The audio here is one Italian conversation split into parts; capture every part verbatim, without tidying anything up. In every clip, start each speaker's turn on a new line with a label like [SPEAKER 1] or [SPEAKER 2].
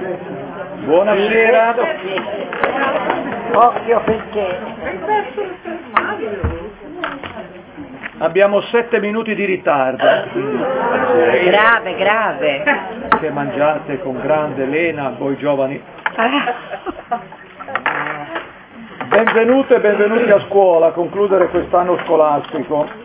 [SPEAKER 1] Buonasera.
[SPEAKER 2] Occhio perché
[SPEAKER 1] Abbiamo sette minuti di ritardo, quindi
[SPEAKER 2] grave, grave.
[SPEAKER 1] che mangiate con grande lena voi giovani. Benvenute e benvenuti a scuola a concludere quest'anno scolastico.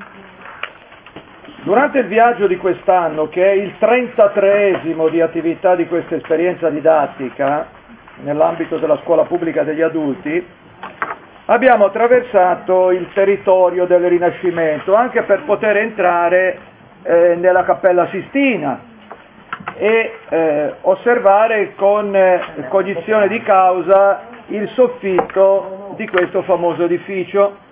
[SPEAKER 1] Durante il viaggio di quest'anno, che è il trentatreesimo di attività di questa esperienza didattica nell'ambito della scuola pubblica degli adulti, abbiamo attraversato il territorio del Rinascimento anche per poter entrare eh, nella Cappella Sistina e eh, osservare con eh, cognizione di causa il soffitto di questo famoso edificio.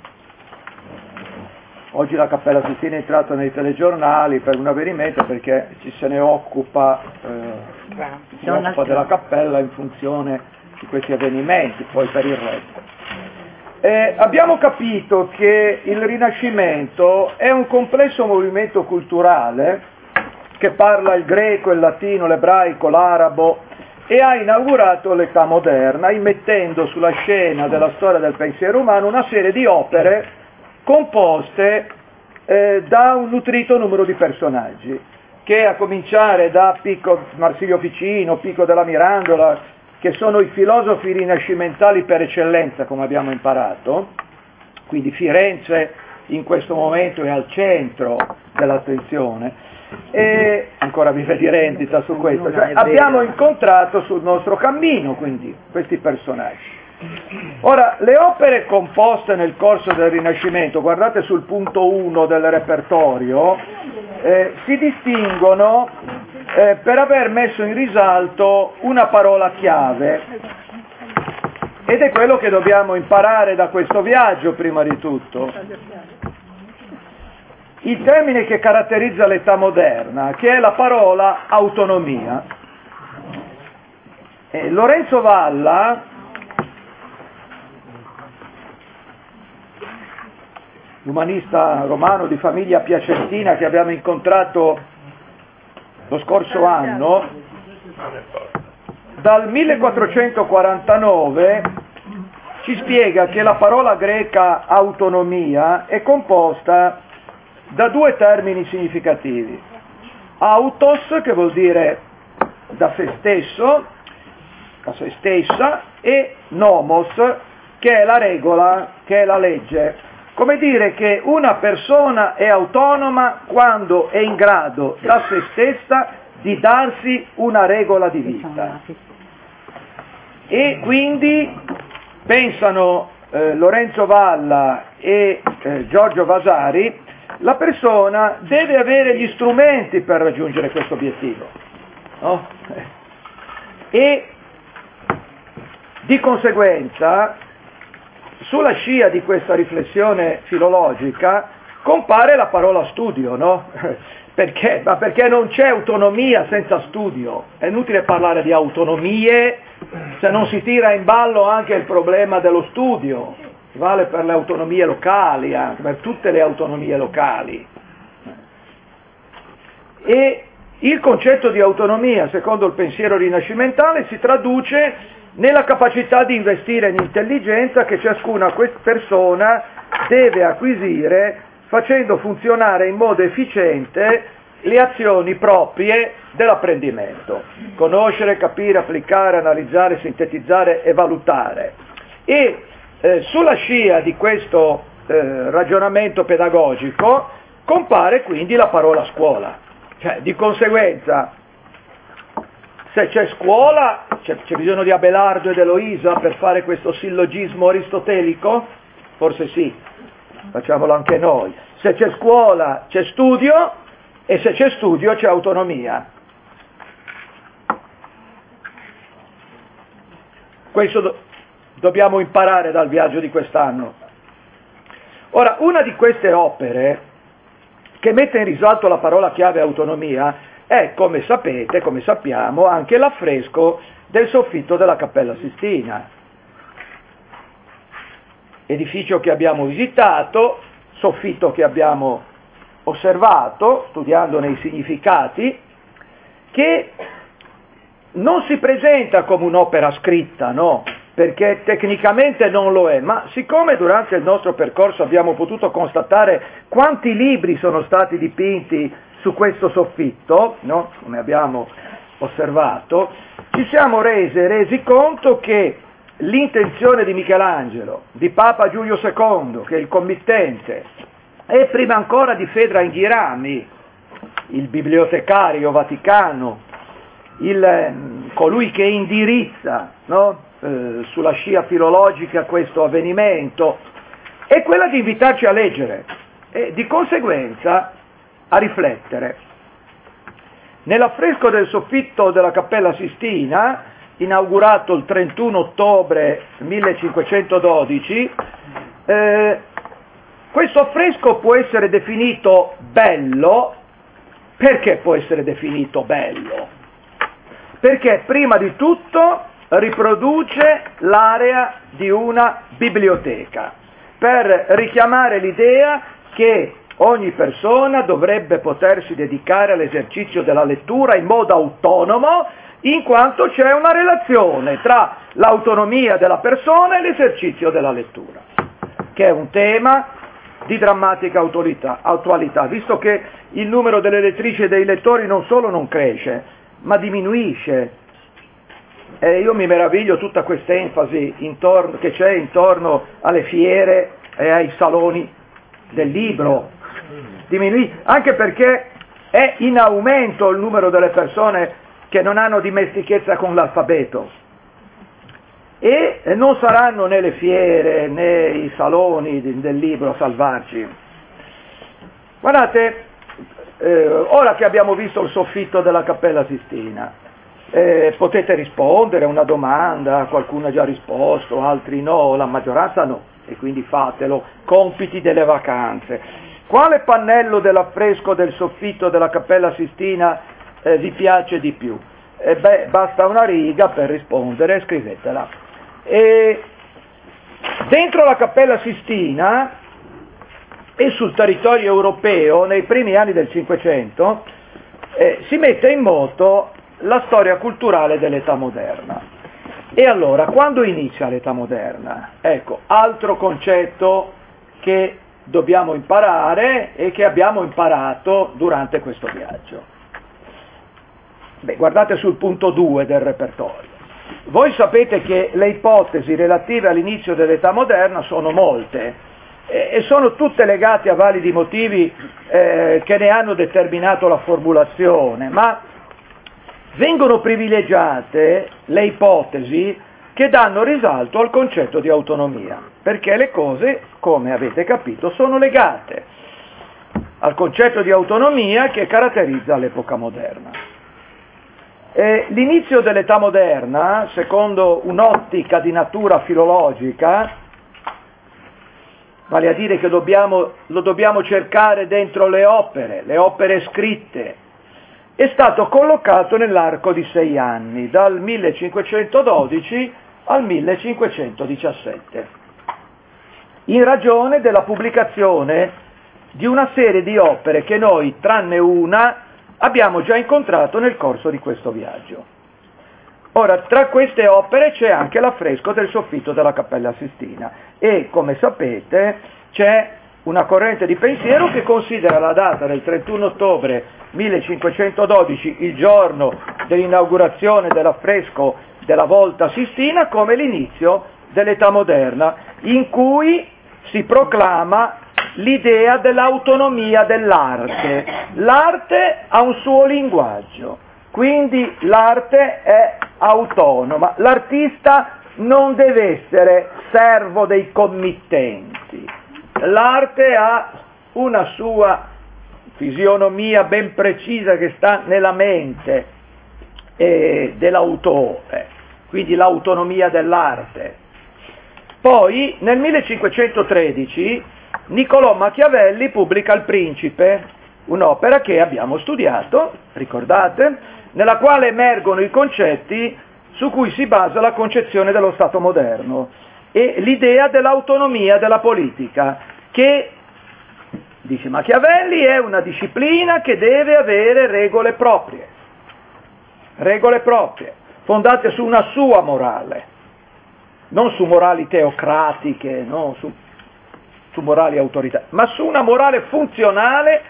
[SPEAKER 1] Oggi la Cappella Sistina è entrata nei telegiornali per un avvenimento perché ci se ne occupa, eh, si occupa della cappella in funzione di questi avvenimenti, poi per il resto. Eh, abbiamo capito che il Rinascimento è un complesso movimento culturale che parla il greco, il latino, l'ebraico, l'arabo e ha inaugurato l'età moderna immettendo sulla scena della storia del pensiero umano una serie di opere composte eh, da un nutrito numero di personaggi, che a cominciare da Pico, Marsilio Ficino, Pico della Mirandola, che sono i filosofi rinascimentali per eccellenza, come abbiamo imparato, quindi Firenze in questo momento è al centro dell'attenzione, e ancora vive di rendita su questo, cioè, abbiamo incontrato sul nostro cammino quindi questi personaggi. Ora, le opere composte nel corso del Rinascimento, guardate sul punto uno del repertorio, eh, si distinguono eh, per aver messo in risalto una parola chiave, ed è quello che dobbiamo imparare da questo viaggio prima di tutto. Il termine che caratterizza l'età moderna, che è la parola autonomia. Eh, Lorenzo Valla, l'umanista romano di famiglia piacentina che abbiamo incontrato lo scorso anno, dal millequattrocentoquarantanove ci spiega che la parola greca autonomia è composta da due termini significativi: autos, che vuol dire da se stesso, da se stessa, e nomos, che è la regola, che è la legge. Come dire che una persona è autonoma quando è in grado da se stessa di darsi una regola di vita. E quindi pensano eh, Lorenzo Valla e eh, Giorgio Vasari, la persona deve avere gli strumenti per raggiungere questo obiettivo, no? E di conseguenza, sulla scia di questa riflessione filologica compare la parola studio, no? Perché? Ma perché non c'è autonomia senza studio. È inutile parlare di autonomie se non si tira in ballo anche il problema dello studio. Vale per le autonomie locali, anche per tutte le autonomie locali. E il concetto di autonomia, secondo il pensiero rinascimentale, si traduce nella capacità di investire in intelligenza che ciascuna persona deve acquisire facendo funzionare in modo efficiente le azioni proprie dell'apprendimento. Conoscere, capire, applicare, analizzare, sintetizzare e valutare. E eh, sulla scia di questo eh, ragionamento pedagogico compare quindi la parola scuola. Cioè, di conseguenza, se c'è scuola, c'è, c'è bisogno di Abelardo ed Eloisa per fare questo sillogismo aristotelico? Forse sì, facciamolo anche noi. Se c'è scuola c'è studio, e se c'è studio c'è autonomia. Questo do- dobbiamo imparare dal viaggio di quest'anno. Ora, una di queste opere che mette in risalto la parola chiave autonomia è, come sapete, come sappiamo, anche l'affresco del soffitto della Cappella Sistina, edificio che abbiamo visitato, soffitto che abbiamo osservato, studiandone i significati, che non si presenta come un'opera scritta, no? Perché tecnicamente non lo è, ma siccome durante il nostro percorso abbiamo potuto constatare quanti libri sono stati dipinti su questo soffitto, no? Come abbiamo osservato, ci siamo resi, resi conto che l'intenzione di Michelangelo, di Papa Giulio secondo, che è il committente, e prima ancora di Fedra Inghirami, il bibliotecario vaticano, il, colui che indirizza, no? eh, sulla scia filologica questo avvenimento, è quella di invitarci a leggere e di conseguenza a riflettere. Nell'affresco del soffitto della Cappella Sistina, inaugurato il trentuno ottobre millecinquecentododici, eh, questo affresco può essere definito bello. Perché può essere definito bello? Perché prima di tutto riproduce l'area di una biblioteca, per richiamare l'idea che ogni persona dovrebbe potersi dedicare all'esercizio della lettura in modo autonomo, in quanto c'è una relazione tra l'autonomia della persona e l'esercizio della lettura, che è un tema di drammatica attualità, attualità, visto che il numero delle lettrici e dei lettori non solo non cresce, ma diminuisce. E io mi meraviglio tutta questa enfasi intorno, che c'è intorno alle fiere e ai saloni del libro. Diminui, anche perché è in aumento il numero delle persone che non hanno dimestichezza con l'alfabeto. E non saranno né le fiere né i saloni del libro a salvarci. Guardate, eh, ora che abbiamo visto il soffitto della Cappella Sistina, eh, potete rispondere a una domanda, qualcuno ha già risposto, altri no, la maggioranza no, e quindi fatelo, compiti delle vacanze. Quale pannello dell'affresco del soffitto della Cappella Sistina eh, vi piace di più? Eh, beh, basta una riga per rispondere, scrivetela. E dentro la Cappella Sistina e sul territorio europeo nei primi anni del Cinquecento eh, si mette in moto la storia culturale dell'età moderna. E allora, quando inizia l'età moderna? Ecco, altro concetto che dobbiamo imparare e che abbiamo imparato durante questo viaggio. Beh, guardate sul punto due del repertorio. Voi sapete che le ipotesi relative all'inizio dell'età moderna sono molte eh, e sono tutte legate a validi motivi eh, che ne hanno determinato la formulazione, ma vengono privilegiate le ipotesi che danno risalto al concetto di autonomia, perché le cose, come avete capito, sono legate al concetto di autonomia che caratterizza l'epoca moderna. E l'inizio dell'età moderna, secondo un'ottica di natura filologica, vale a dire che dobbiamo, lo dobbiamo cercare dentro le opere, le opere scritte, è stato collocato nell'arco di sei anni, dal millecinquecentododici al millecinquecentodiciassette, in ragione della pubblicazione di una serie di opere che noi, tranne una, abbiamo già incontrato nel corso di questo viaggio. Ora, tra queste opere c'è anche l'affresco del soffitto della Cappella Sistina e, come sapete, c'è una corrente di pensiero che considera la data del trentuno ottobre millecinquecentododici, il giorno dell'inaugurazione dell'affresco della Volta Sistina, come l'inizio dell'età moderna, in cui si proclama l'idea dell'autonomia dell'arte. L'arte ha un suo linguaggio, quindi l'arte è autonoma. L'artista non deve essere servo dei committenti. L'arte ha una sua fisionomia ben precisa che sta nella mente eh, dell'autore, quindi l'autonomia dell'arte. Poi nel millecinquecentotredici Niccolò Machiavelli pubblica Il Principe, un'opera che abbiamo studiato, ricordate, nella quale emergono i concetti su cui si basa la concezione dello Stato moderno e l'idea dell'autonomia della politica, che, dice Machiavelli, è una disciplina che deve avere regole proprie. Regole proprie. fondate su una sua morale, non su morali teocratiche, no? su, su morali autoritarie, ma su una morale funzionale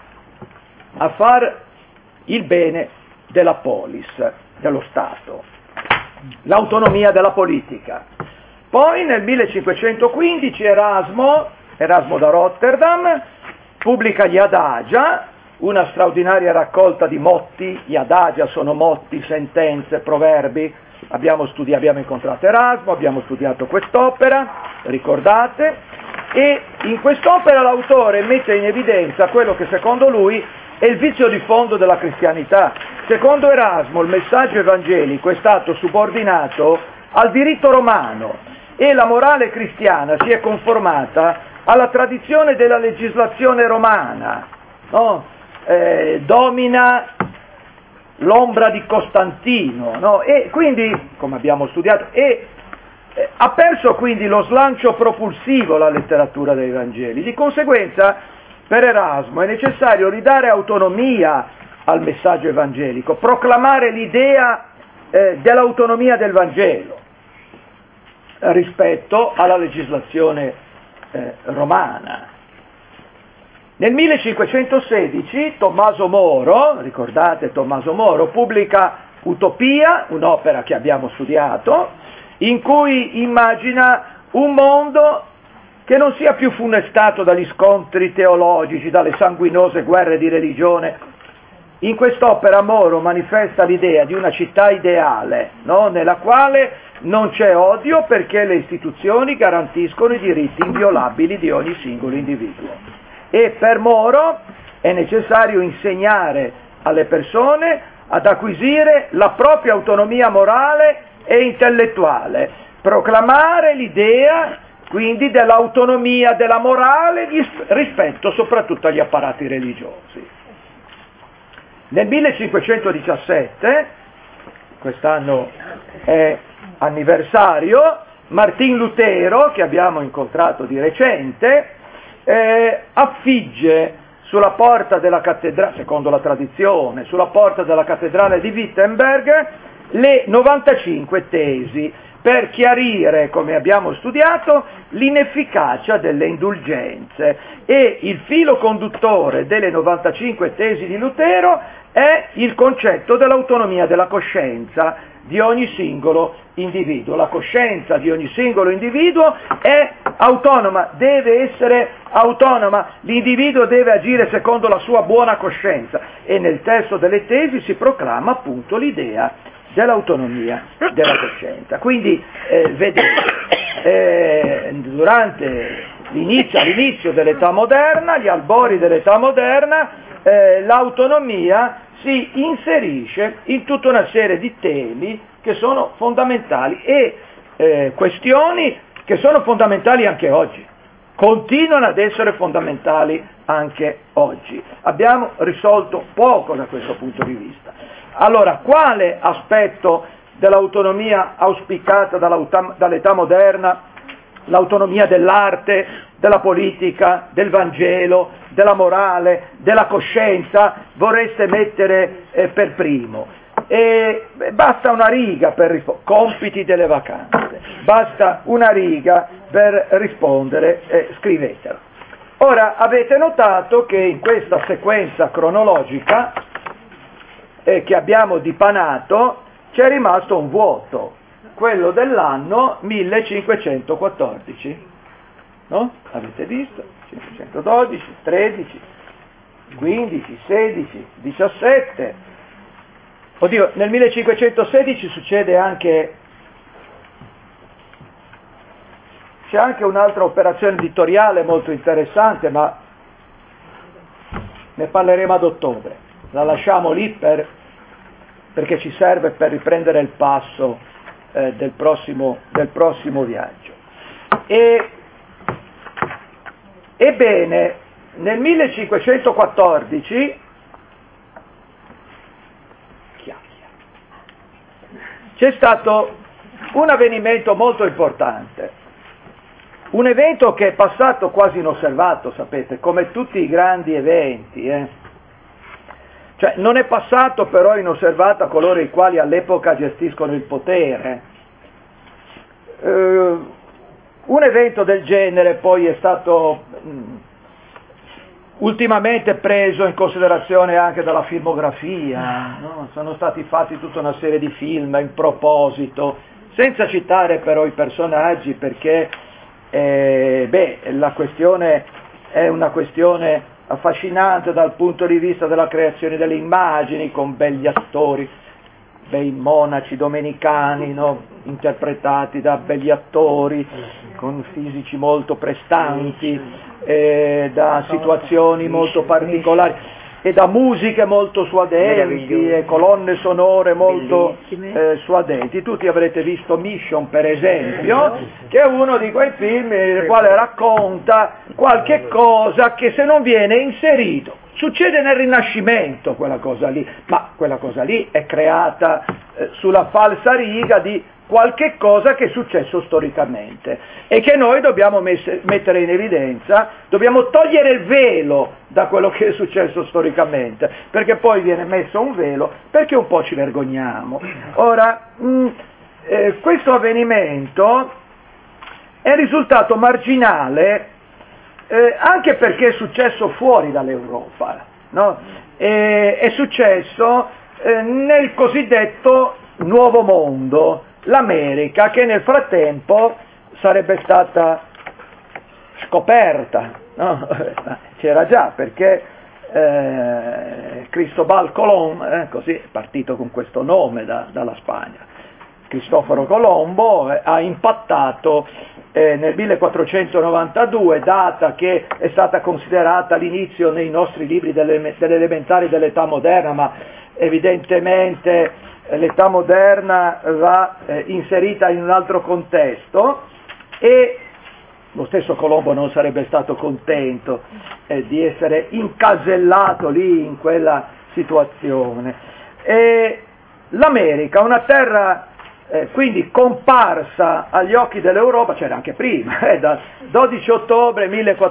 [SPEAKER 1] a far il bene della polis, dello Stato, l'autonomia della politica. Poi nel millecinquecentoquindici Erasmo, Erasmo da Rotterdam, pubblica gli Adagia, una straordinaria raccolta di motti. Gli Adagia sono motti, sentenze, proverbi. Abbiamo studiato, abbiamo incontrato Erasmo, abbiamo studiato quest'opera, ricordate, e in quest'opera l'autore mette in evidenza quello che secondo lui è il vizio di fondo della cristianità. Secondo Erasmo il messaggio evangelico è stato subordinato al diritto romano e la morale cristiana si è conformata alla tradizione della legislazione romana, no? eh, domina l'ombra di Costantino, no? E quindi, come abbiamo studiato, e, eh, ha perso quindi lo slancio propulsivo la letteratura dei Vangeli. Di conseguenza, per Erasmo è necessario ridare autonomia al messaggio evangelico, proclamare l'idea eh, dell'autonomia del Vangelo rispetto alla legislazione eh, romana. Nel millecinquecentosedici Tommaso Moro, ricordate Tommaso Moro, pubblica Utopia, un'opera che abbiamo studiato, in cui immagina un mondo che non sia più funestato dagli scontri teologici, dalle sanguinose guerre di religione. In quest'opera Moro manifesta l'idea di una città ideale, no? Nella quale non c'è odio perché le istituzioni garantiscono i diritti inviolabili di ogni singolo individuo. E per Moro è necessario insegnare alle persone ad acquisire la propria autonomia morale e intellettuale, proclamare l'idea quindi dell'autonomia della morale rispetto soprattutto agli apparati religiosi. Nel millecinquecentodiciassette, quest'anno è anniversario, Martin Lutero, che abbiamo incontrato di recente, eh, affigge sulla porta della cattedrale, secondo la tradizione, sulla porta della cattedrale di Wittenberg le novantacinque tesi per chiarire, come abbiamo studiato, l'inefficacia delle indulgenze. E il filo conduttore delle novantacinque tesi di Lutero è il concetto dell'autonomia della coscienza di ogni singolo individuo. La coscienza di ogni singolo individuo è autonoma, deve essere autonoma, l'individuo deve agire secondo la sua buona coscienza, e nel testo delle tesi si proclama appunto l'idea dell'autonomia della coscienza. Quindi eh, vedete, eh, durante l'inizio, all'inizio dell'età moderna, gli albori dell'età moderna, eh, l'autonomia si inserisce in tutta una serie di temi che sono fondamentali e eh, questioni che sono fondamentali anche oggi, continuano ad essere fondamentali anche oggi. Abbiamo risolto poco da questo punto di vista. Allora, quale aspetto dell'autonomia auspicata dall'età moderna, l'autonomia dell'arte, della politica, del Vangelo, della morale, della coscienza, vorreste mettere eh, per primo? E basta una riga per rispondere, compiti delle vacanze, basta una riga per rispondere, eh, scrivetela. Ora, avete notato che in questa sequenza cronologica eh, che abbiamo dipanato c'è rimasto un vuoto, quello dell'anno millecinquecentoquattordici, no? Avete visto? cinquecentododici, tredici, quindici, sedici, diciassette. Oddio, nel millecinquecentosedici succede anche, c'è anche un'altra operazione editoriale molto interessante, ma ne parleremo ad ottobre. La lasciamo lì per, perché ci serve per riprendere il passo eh, del prossimo, del prossimo viaggio. E, ebbene, nel millecinquecentoquattordici c'è stato un avvenimento molto importante, un evento che è passato quasi inosservato, sapete, come tutti i grandi eventi, eh? Cioè, non è passato però inosservato a coloro i quali all'epoca gestiscono il potere. Uh, un evento del genere poi è stato mh, ultimamente preso in considerazione anche dalla filmografia, no? Sono stati fatti tutta una serie di film in proposito, senza citare però i personaggi, perché eh, beh, la questione è una questione affascinante dal punto di vista della creazione delle immagini, con begli attori, bei monaci domenicani, no? Interpretati da begli attori, con fisici molto prestanti, eh, da situazioni molto particolari, e da musiche molto suadenti, e colonne sonore molto eh, suadenti. Tutti avrete visto Mission, per esempio, che è uno di quei film nel quale racconta qualche cosa che, se non viene inserito, succede nel Rinascimento quella cosa lì, ma quella cosa lì è creata eh, sulla falsa riga di qualche cosa che è successo storicamente e che noi dobbiamo messe, mettere in evidenza, dobbiamo togliere il velo da quello che è successo storicamente, perché poi viene messo un velo perché un po' ci vergogniamo. Ora, mh, eh, questo avvenimento è risultato marginale eh, anche perché è successo fuori dall'Europa, no? E, è successo eh, nel cosiddetto Nuovo Mondo, l'America, che nel frattempo sarebbe stata scoperta, no? C'era già, perché eh, Cristobal Colón, eh, così è partito con questo nome da, dalla Spagna, Cristoforo Colombo, eh, ha impattato eh, nel millequattrocentonovantadue, data che è stata considerata all'inizio nei nostri libri delle, delle elementari dell'età moderna, ma evidentemente l'età moderna va eh, inserita in un altro contesto, e lo stesso Colombo non sarebbe stato contento eh, di essere incasellato lì in quella situazione. E l'America, una terra eh, quindi comparsa agli occhi dell'Europa, c'era anche prima, eh, dal dodici ottobre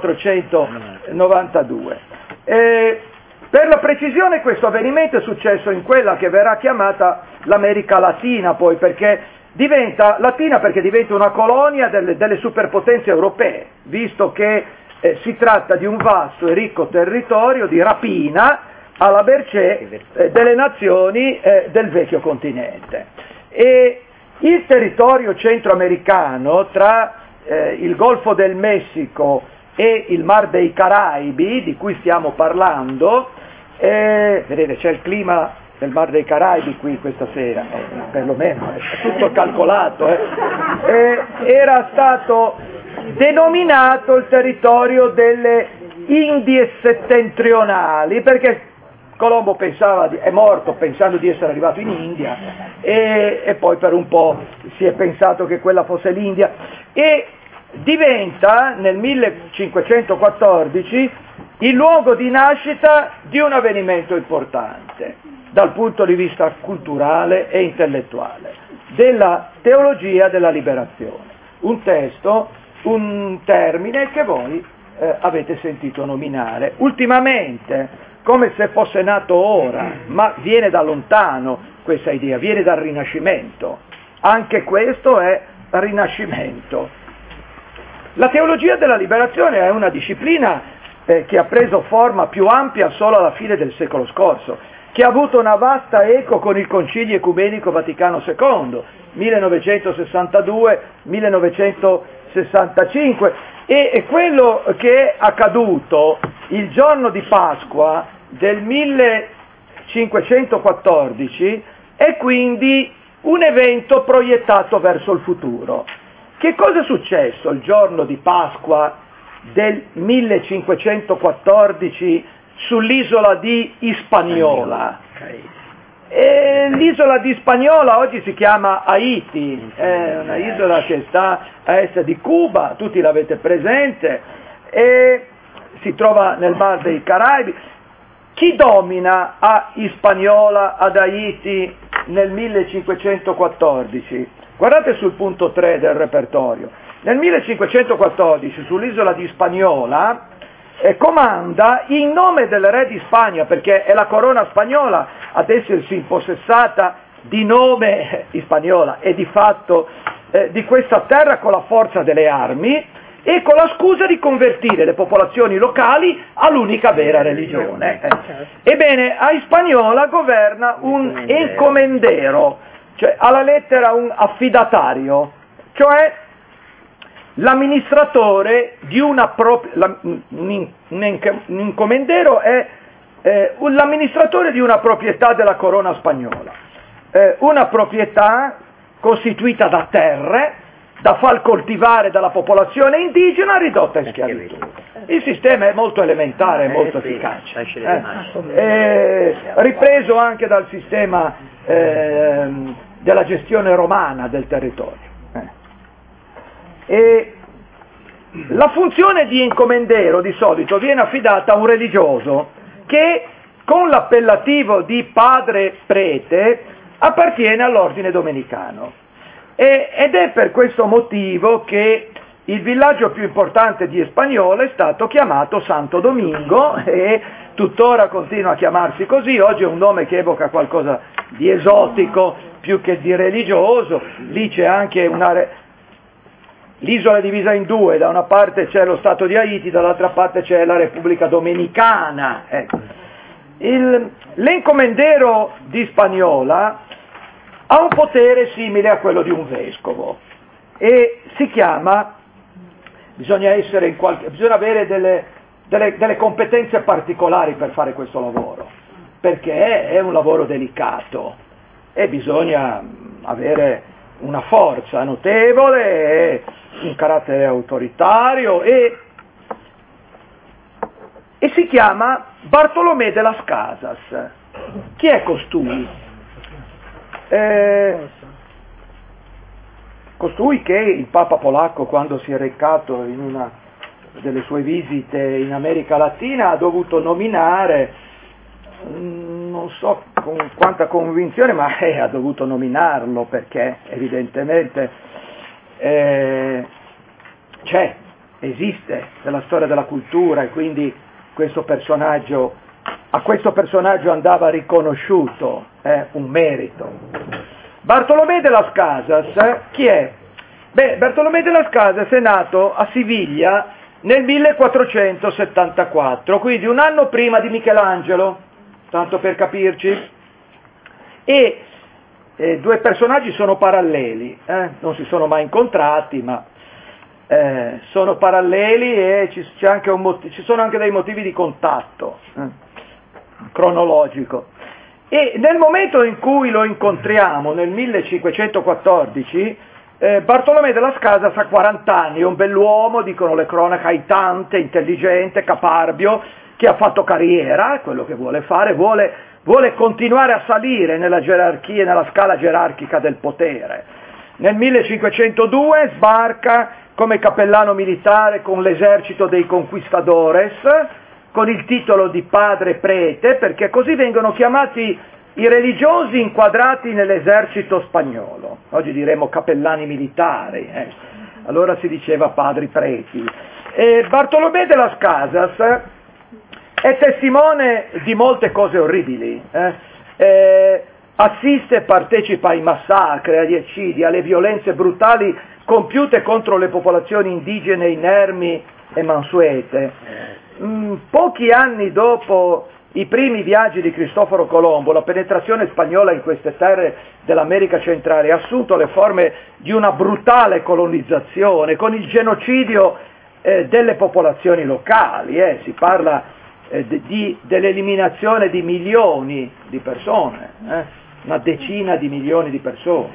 [SPEAKER 1] millequattrocentonovantadue. E, per la precisione, questo avvenimento è successo in quella che verrà chiamata l'America Latina, poi, perché diventa latina perché diventa una colonia delle, delle superpotenze europee, visto che eh, si tratta di un vasto e ricco territorio di rapina alla mercé eh, delle nazioni eh, del vecchio continente. E il territorio centroamericano, tra eh, il Golfo del Messico e il Mar dei Caraibi, di cui stiamo parlando, eh, vedete, c'è il clima del Mar dei Caraibi qui questa sera, eh, perlomeno è tutto calcolato, eh. Eh, era stato denominato il territorio delle Indie settentrionali, perché Colombo pensava di, è morto pensando di essere arrivato in India, e, e poi per un po' si è pensato che quella fosse l'India, e diventa nel millecinquecentoquattordici il luogo di nascita di un avvenimento importante dal punto di vista culturale e intellettuale, della teologia della liberazione, un testo, un termine che voi eh, avete sentito nominare ultimamente, come se fosse nato ora, ma viene da lontano questa idea, viene dal Rinascimento, anche questo è Rinascimento. La teologia della liberazione è una disciplina eh, che ha preso forma più ampia solo alla fine del secolo scorso, che ha avuto una vasta eco con il Concilio Ecumenico Vaticano secondo, millenovecentosessantadue millenovecentosessantacinque, e, e quello che è accaduto il giorno di Pasqua del millecinquecentoquattordici è quindi un evento proiettato verso il futuro. Che cosa è successo il giorno di Pasqua del millecinquecentoquattordici sull'isola di Hispaniola? E l'isola di Hispaniola oggi si chiama Haiti, è una isola che sta a est di Cuba, tutti l'avete presente, e si trova nel Mar dei Caraibi. Chi domina a Hispaniola, ad Haiti, nel millecinquecentoquattordici? Guardate sul punto tre del repertorio. Nel millecinquecentoquattordici sull'isola di Hispaniola eh, comanda in nome del re di Spagna, perché è la corona spagnola ad essersi impossessata di nome eh, spagnola e di fatto eh, di questa terra con la forza delle armi e con la scusa di convertire le popolazioni locali all'unica vera religione. Eh. Ebbene, a Hispaniola governa un encomendero, cioè alla lettera un affidatario, cioè l'amministratore di una propria, la, un, un, un encomendero è eh, l'amministratore di una proprietà della corona spagnola, eh, una proprietà costituita da terre, da far coltivare dalla popolazione indigena ridotta in schiavitù. Il sistema è molto elementare, molto efficace, eh, eh, ripreso anche dal sistema eh, della gestione romana del territorio. Eh. E la funzione di encomendero di solito viene affidata a un religioso che con l'appellativo di padre prete appartiene all'ordine domenicano. Ed è per questo motivo che il villaggio più importante di Hispaniola è stato chiamato Santo Domingo e tuttora continua a chiamarsi così. Oggi è un nome che evoca qualcosa di esotico più che di religioso. Lì c'è anche una re... l'isola è divisa in due, da una parte c'è lo Stato di Haiti, dall'altra parte c'è la Repubblica Dominicana. Ecco. Il... L'encomendero di Hispaniola ha un potere simile a quello di un vescovo e si chiama, bisogna essere in qualche, bisogna avere delle, delle, delle competenze particolari per fare questo lavoro, perché è un lavoro delicato e bisogna avere una forza notevole e un carattere autoritario e, e si chiama Bartolomé de las Casas. Chi è costui? Eh, costui che il Papa polacco, quando si è recato in una delle sue visite in America Latina, ha dovuto nominare, non so con quanta convinzione, ma eh, ha dovuto nominarlo perché evidentemente eh, c'è, esiste nella storia della cultura e quindi questo personaggio a questo personaggio andava riconosciuto eh, un merito. Bartolomé de las Casas, eh, chi è? Beh, Bartolomé de las Casas è nato a Siviglia nel millequattrocentosettantaquattro, quindi un anno prima di Michelangelo, tanto per capirci, e eh, due personaggi sono paralleli, eh, non si sono mai incontrati, ma eh, sono paralleli e ci, c'è anche un mot- ci sono anche dei motivi di contatto. Eh. cronologico. E nel momento in cui lo incontriamo, nel millecinquecentoquattordici, eh, Bartolomé de las Casas ha quaranta anni, è un bell'uomo, dicono le cronache, aitante, intelligente, caparbio, che ha fatto carriera, è quello che vuole fare, vuole, vuole continuare a salire nella gerarchia, nella scala gerarchica del potere. Nel millecinquecentodue sbarca come cappellano militare con l'esercito dei conquistadores, con il titolo di padre prete, perché così vengono chiamati i religiosi inquadrati nell'esercito spagnolo. Oggi diremo cappellani militari, eh. Allora si diceva padri preti. E Bartolomé de las Casas è testimone di molte cose orribili, eh. Eh, assiste e partecipa ai massacri, agli eccidi, alle violenze brutali compiute contro le popolazioni indigene inermi e mansuete. Mm, pochi anni dopo i primi viaggi di Cristoforo Colombo, la penetrazione spagnola in queste terre dell'America centrale ha assunto le forme di una brutale colonizzazione, con il genocidio eh, delle popolazioni locali, eh. si parla eh, di, dell'eliminazione di milioni di persone, eh. una decina di milioni di persone.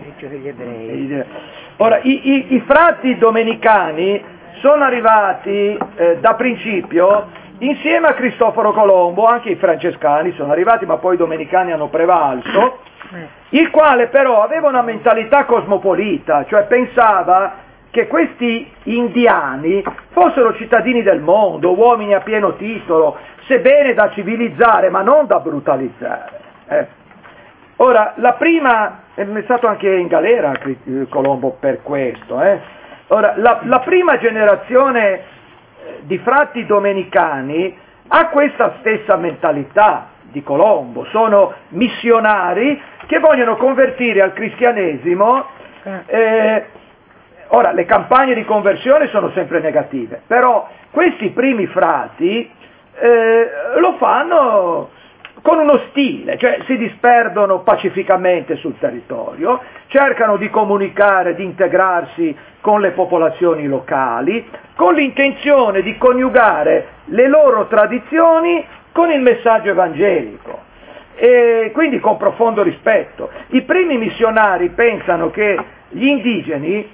[SPEAKER 1] Ora, i, i, i frati domenicani sono arrivati eh, da principio insieme a Cristoforo Colombo, anche i francescani sono arrivati, ma poi i domenicani hanno prevalso, il quale però aveva una mentalità cosmopolita, cioè pensava che questi indiani fossero cittadini del mondo, uomini a pieno titolo, sebbene da civilizzare ma non da brutalizzare. Eh. Ora, la prima, è stato anche in galera Colombo per questo, eh. Ora, la, la prima generazione di frati domenicani ha questa stessa mentalità di Colombo, sono missionari che vogliono convertire al cristianesimo. Eh, ora, le campagne di conversione sono sempre negative, però questi primi frati eh, lo fanno con uno stile, cioè si disperdono pacificamente sul territorio, cercano di comunicare, di integrarsi con le popolazioni locali, con l'intenzione di coniugare le loro tradizioni con il messaggio evangelico, e quindi con profondo rispetto. I primi missionari pensano che gli indigeni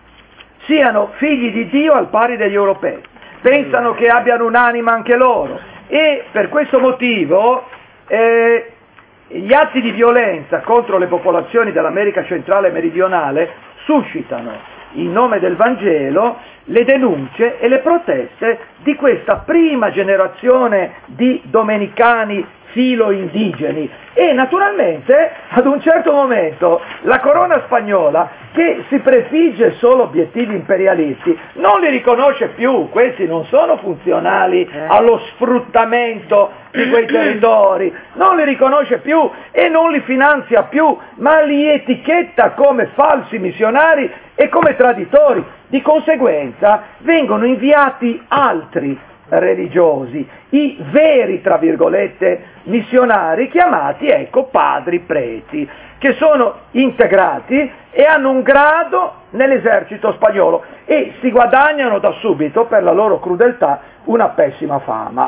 [SPEAKER 1] siano figli di Dio al pari degli europei, pensano che abbiano un'anima anche loro, e per questo motivo eh, gli atti di violenza contro le popolazioni dell'America centrale e meridionale suscitano, in nome del Vangelo, le denunce e le proteste di questa prima generazione di domenicani filo-indigeni, e naturalmente ad un certo momento la corona spagnola, che si prefigge solo obiettivi imperialisti, non li riconosce più. Questi non sono funzionali allo sfruttamento di quei territori, non li riconosce più e non li finanzia più, ma li etichetta come falsi missionari e come traditori. Di conseguenza vengono inviati altri religiosi, i veri, tra virgolette, missionari, chiamati, ecco, padri preti, che sono integrati e hanno un grado nell'esercito spagnolo e si guadagnano da subito, per la loro crudeltà, una pessima fama.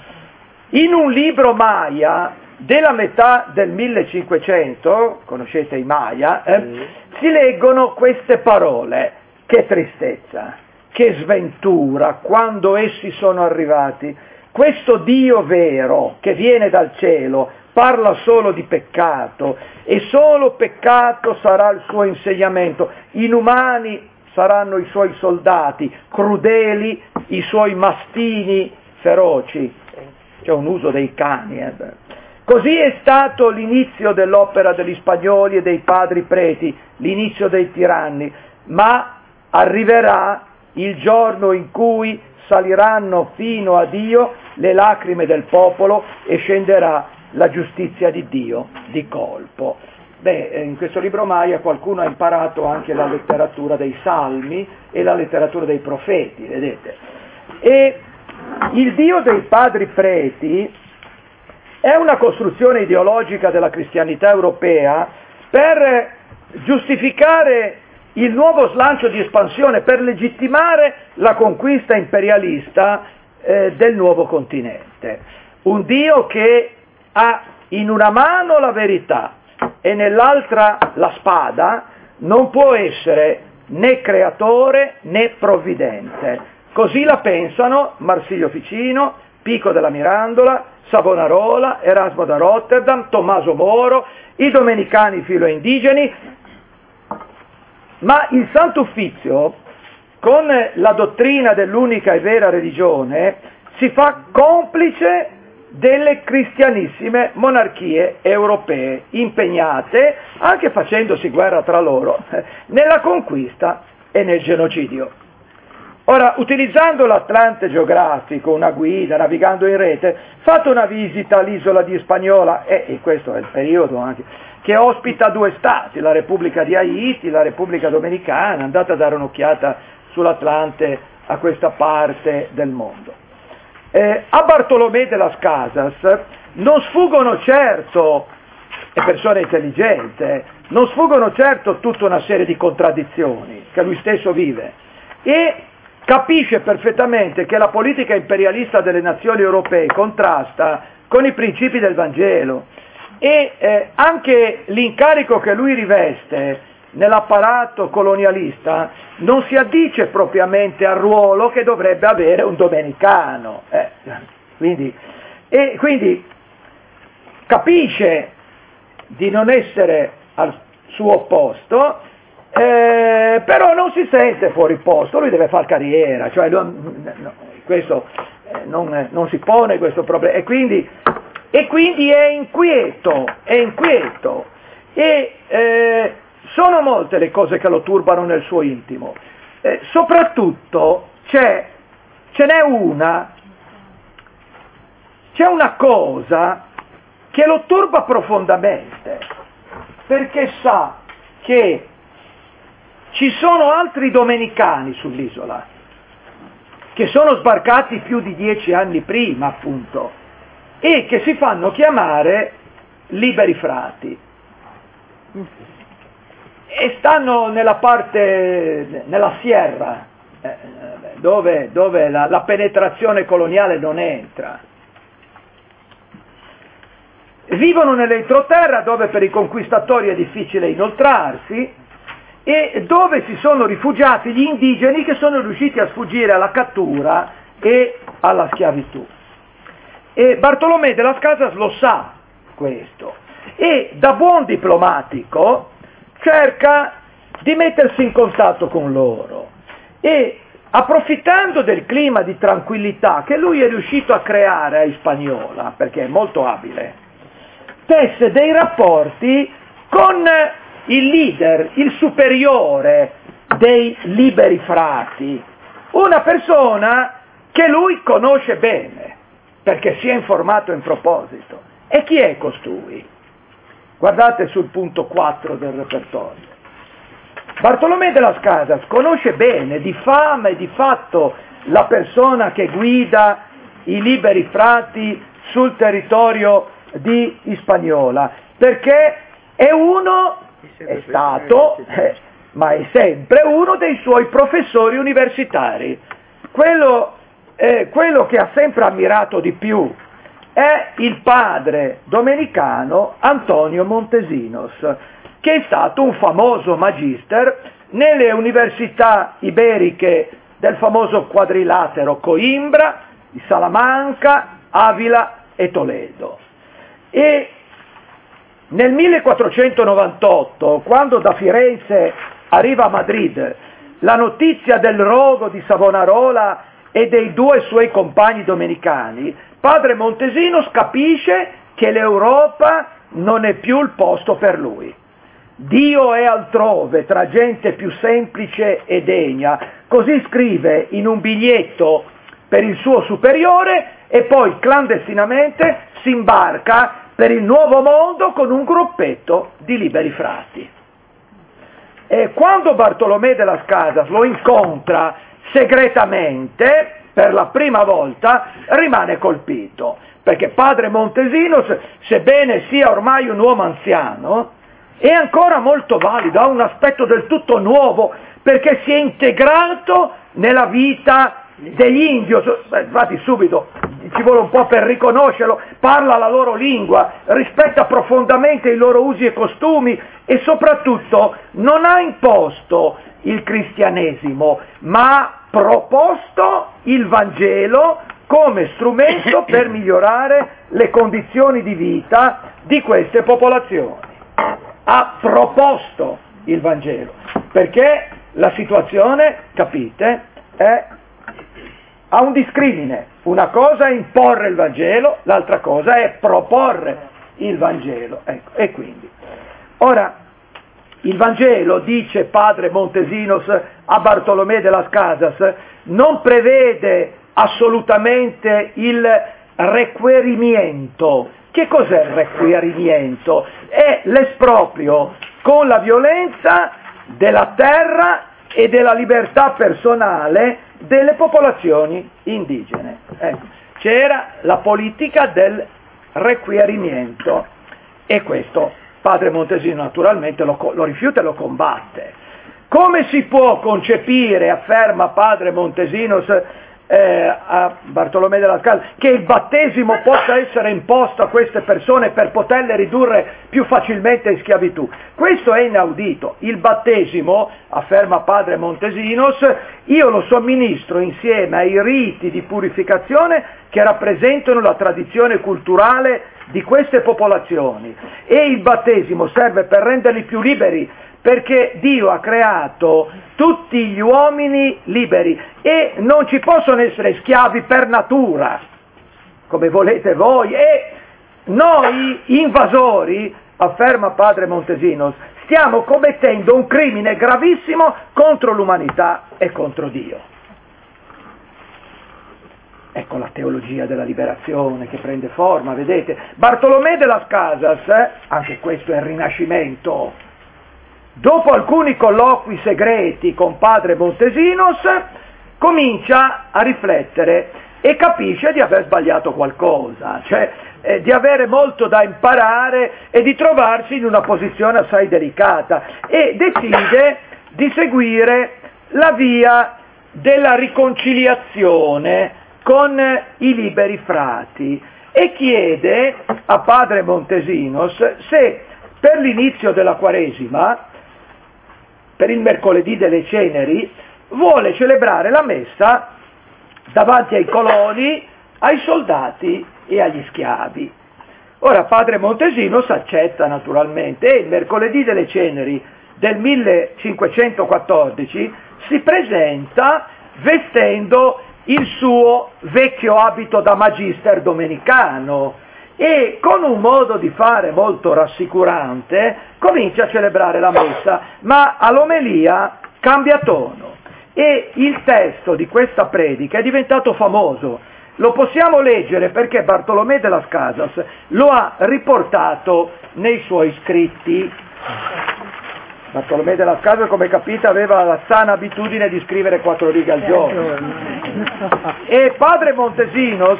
[SPEAKER 1] In un libro Maya della metà del millecinquecento, conoscete i Maya, eh, sì. si leggono queste parole: che tristezza, che sventura quando essi sono arrivati. Questo Dio vero che viene dal cielo parla solo di peccato, e solo peccato sarà il suo insegnamento. Inumani saranno i suoi soldati, crudeli i suoi mastini feroci. C'è un uso dei cani. Eh. Così è stato l'inizio dell'opera degli spagnoli e dei padri preti, l'inizio dei tiranni, ma arriverà il giorno in cui saliranno fino a Dio le lacrime del popolo e scenderà la giustizia di Dio di colpo. Beh, in questo libro Maya qualcuno ha imparato anche la letteratura dei salmi e la letteratura dei profeti, vedete. E il Dio dei padri preti è una costruzione ideologica della cristianità europea per giustificare il nuovo slancio di espansione, per legittimare la conquista imperialista eh, del nuovo continente. Un Dio che ha in una mano la verità e nell'altra la spada, non può essere né creatore né provvidente. Così la pensano Marsilio Ficino, Pico della Mirandola, Savonarola, Erasmo da Rotterdam, Tommaso Moro, i domenicani filo-indigeni. Ma il Santo Uffizio, con la dottrina dell'unica e vera religione, si fa complice delle cristianissime monarchie europee, impegnate, anche facendosi guerra tra loro, nella conquista e nel genocidio. Ora, utilizzando l'Atlante geografico, una guida, navigando in rete, fate una visita all'isola di Hispaniola, e, e questo è il periodo anche, che ospita due stati, la Repubblica di Haiti, la Repubblica Dominicana. Andate a dare un'occhiata sull'Atlante a questa parte del mondo. Eh, a Bartolomé de las Casas non sfuggono certo, e persone intelligenti, non sfuggono certo tutta una serie di contraddizioni che lui stesso vive, e capisce perfettamente che la politica imperialista delle nazioni europee contrasta con i principi del Vangelo, e eh, anche l'incarico che lui riveste nell'apparato colonialista non si addice propriamente al ruolo che dovrebbe avere un domenicano. Eh, quindi, e quindi capisce di non essere al suo posto, eh, però non si sente fuori posto, lui deve fare carriera, cioè lui, no, questo, eh, non, non si pone questo problema, e quindi E quindi è inquieto, è inquieto, e eh, sono molte le cose che lo turbano nel suo intimo. Eh, soprattutto c'è ce n'è una, c'è una cosa che lo turba profondamente, perché sa che ci sono altri domenicani sull'isola, che sono sbarcati più di dieci anni prima, appunto, e che si fanno chiamare liberi frati. E stanno nella parte, nella sierra, eh, dove, dove la, la penetrazione coloniale non entra. Vivono nell'entroterra, dove per i conquistatori è difficile inoltrarsi, e dove si sono rifugiati gli indigeni che sono riusciti a sfuggire alla cattura e alla schiavitù. E Bartolomé de las Casas lo sa questo, e da buon diplomatico cerca di mettersi in contatto con loro e, approfittando del clima di tranquillità che lui è riuscito a creare a Hispaniola, perché è molto abile, tesse dei rapporti con il leader, il superiore dei liberi frati, una persona che lui conosce bene, perché si è informato in proposito. E chi è costui? Guardate sul punto quattro del repertorio. Bartolomé de las Casas conosce bene di fama e di fatto la persona che guida i liberi frati sul territorio di Hispaniola, perché è uno, è stato, eh, ma è sempre uno dei suoi professori universitari. Quello, eh, quello che ha sempre ammirato di più è il padre domenicano Antonio Montesinos, che è stato un famoso magister nelle università iberiche del famoso quadrilatero Coimbra, di Salamanca, Avila e Toledo. E nel millequattrocentonovantotto, quando da Firenze arriva a Madrid la notizia del rogo di Savonarola e dei due suoi compagni domenicani, padre Montesinos capisce che l'Europa non è più il posto per lui. Dio è altrove, tra gente più semplice e degna. Così scrive in un biglietto per il suo superiore e poi clandestinamente si imbarca per il nuovo mondo con un gruppetto di liberi frati. E quando Bartolomé de las Casas lo incontra segretamente per la prima volta, rimane colpito, perché padre Montesinos, sebbene sia ormai un uomo anziano, è ancora molto valido, ha un aspetto del tutto nuovo, perché si è integrato nella vita degli indios. Infatti subito ci vuole un po' per riconoscerlo, parla la loro lingua, rispetta profondamente i loro usi e costumi e soprattutto non ha imposto il cristianesimo, ma ha proposto il Vangelo come strumento per migliorare le condizioni di vita di queste popolazioni. Ha proposto il Vangelo, perché la situazione, capite, è a un discrimine. Una cosa è imporre il Vangelo, l'altra cosa è proporre il Vangelo. Ecco, e quindi, ora, il Vangelo, dice padre Montesinos a Bartolomé de las Casas, non prevede assolutamente il requerimento. Che cos'è il requerimento? È l'esproprio con la violenza della terra e della libertà personale delle popolazioni indigene. Ecco, c'era la politica del requerimento e questo padre Montesinos naturalmente lo, lo rifiuta e lo combatte. Come si può concepire, afferma padre Montesinos eh, a Bartolomé de las Casas, che il battesimo possa essere imposto a queste persone per poterle ridurre più facilmente in schiavitù? Questo è inaudito. Il battesimo, afferma padre Montesinos, io lo somministro insieme ai riti di purificazione che rappresentano la tradizione culturale di queste popolazioni, e il battesimo serve per renderli più liberi, perché Dio ha creato tutti gli uomini liberi e non ci possono essere schiavi per natura, come volete voi, e noi invasori, afferma padre Montesinos, stiamo commettendo un crimine gravissimo contro l'umanità e contro Dio. ecco la teologia della liberazione che prende forma, vedete? Bartolomé de las Casas, eh, anche questo è il Rinascimento, dopo alcuni colloqui segreti con padre Montesinos, comincia a riflettere e capisce di aver sbagliato qualcosa, cioè eh, di avere molto da imparare e di trovarsi in una posizione assai delicata, e decide di seguire la via della riconciliazione con i liberi frati e chiede a padre Montesinos se per l'inizio della Quaresima, per il mercoledì delle ceneri, vuole celebrare la messa davanti ai coloni, ai soldati e agli schiavi. Ora padre Montesinos accetta naturalmente e il mercoledì delle ceneri del millecinquecentoquattordici si presenta vestendo il suo vecchio abito da magister domenicano e con un modo di fare molto rassicurante comincia a celebrare la messa, ma all'omelia cambia tono e il testo di questa predica è diventato famoso. Lo possiamo leggere perché Bartolomé de las Casas lo ha riportato nei suoi scritti. Bartolomé de las Casas, come capite, aveva la sana abitudine di scrivere quattro righe al giorno. E padre Montesinos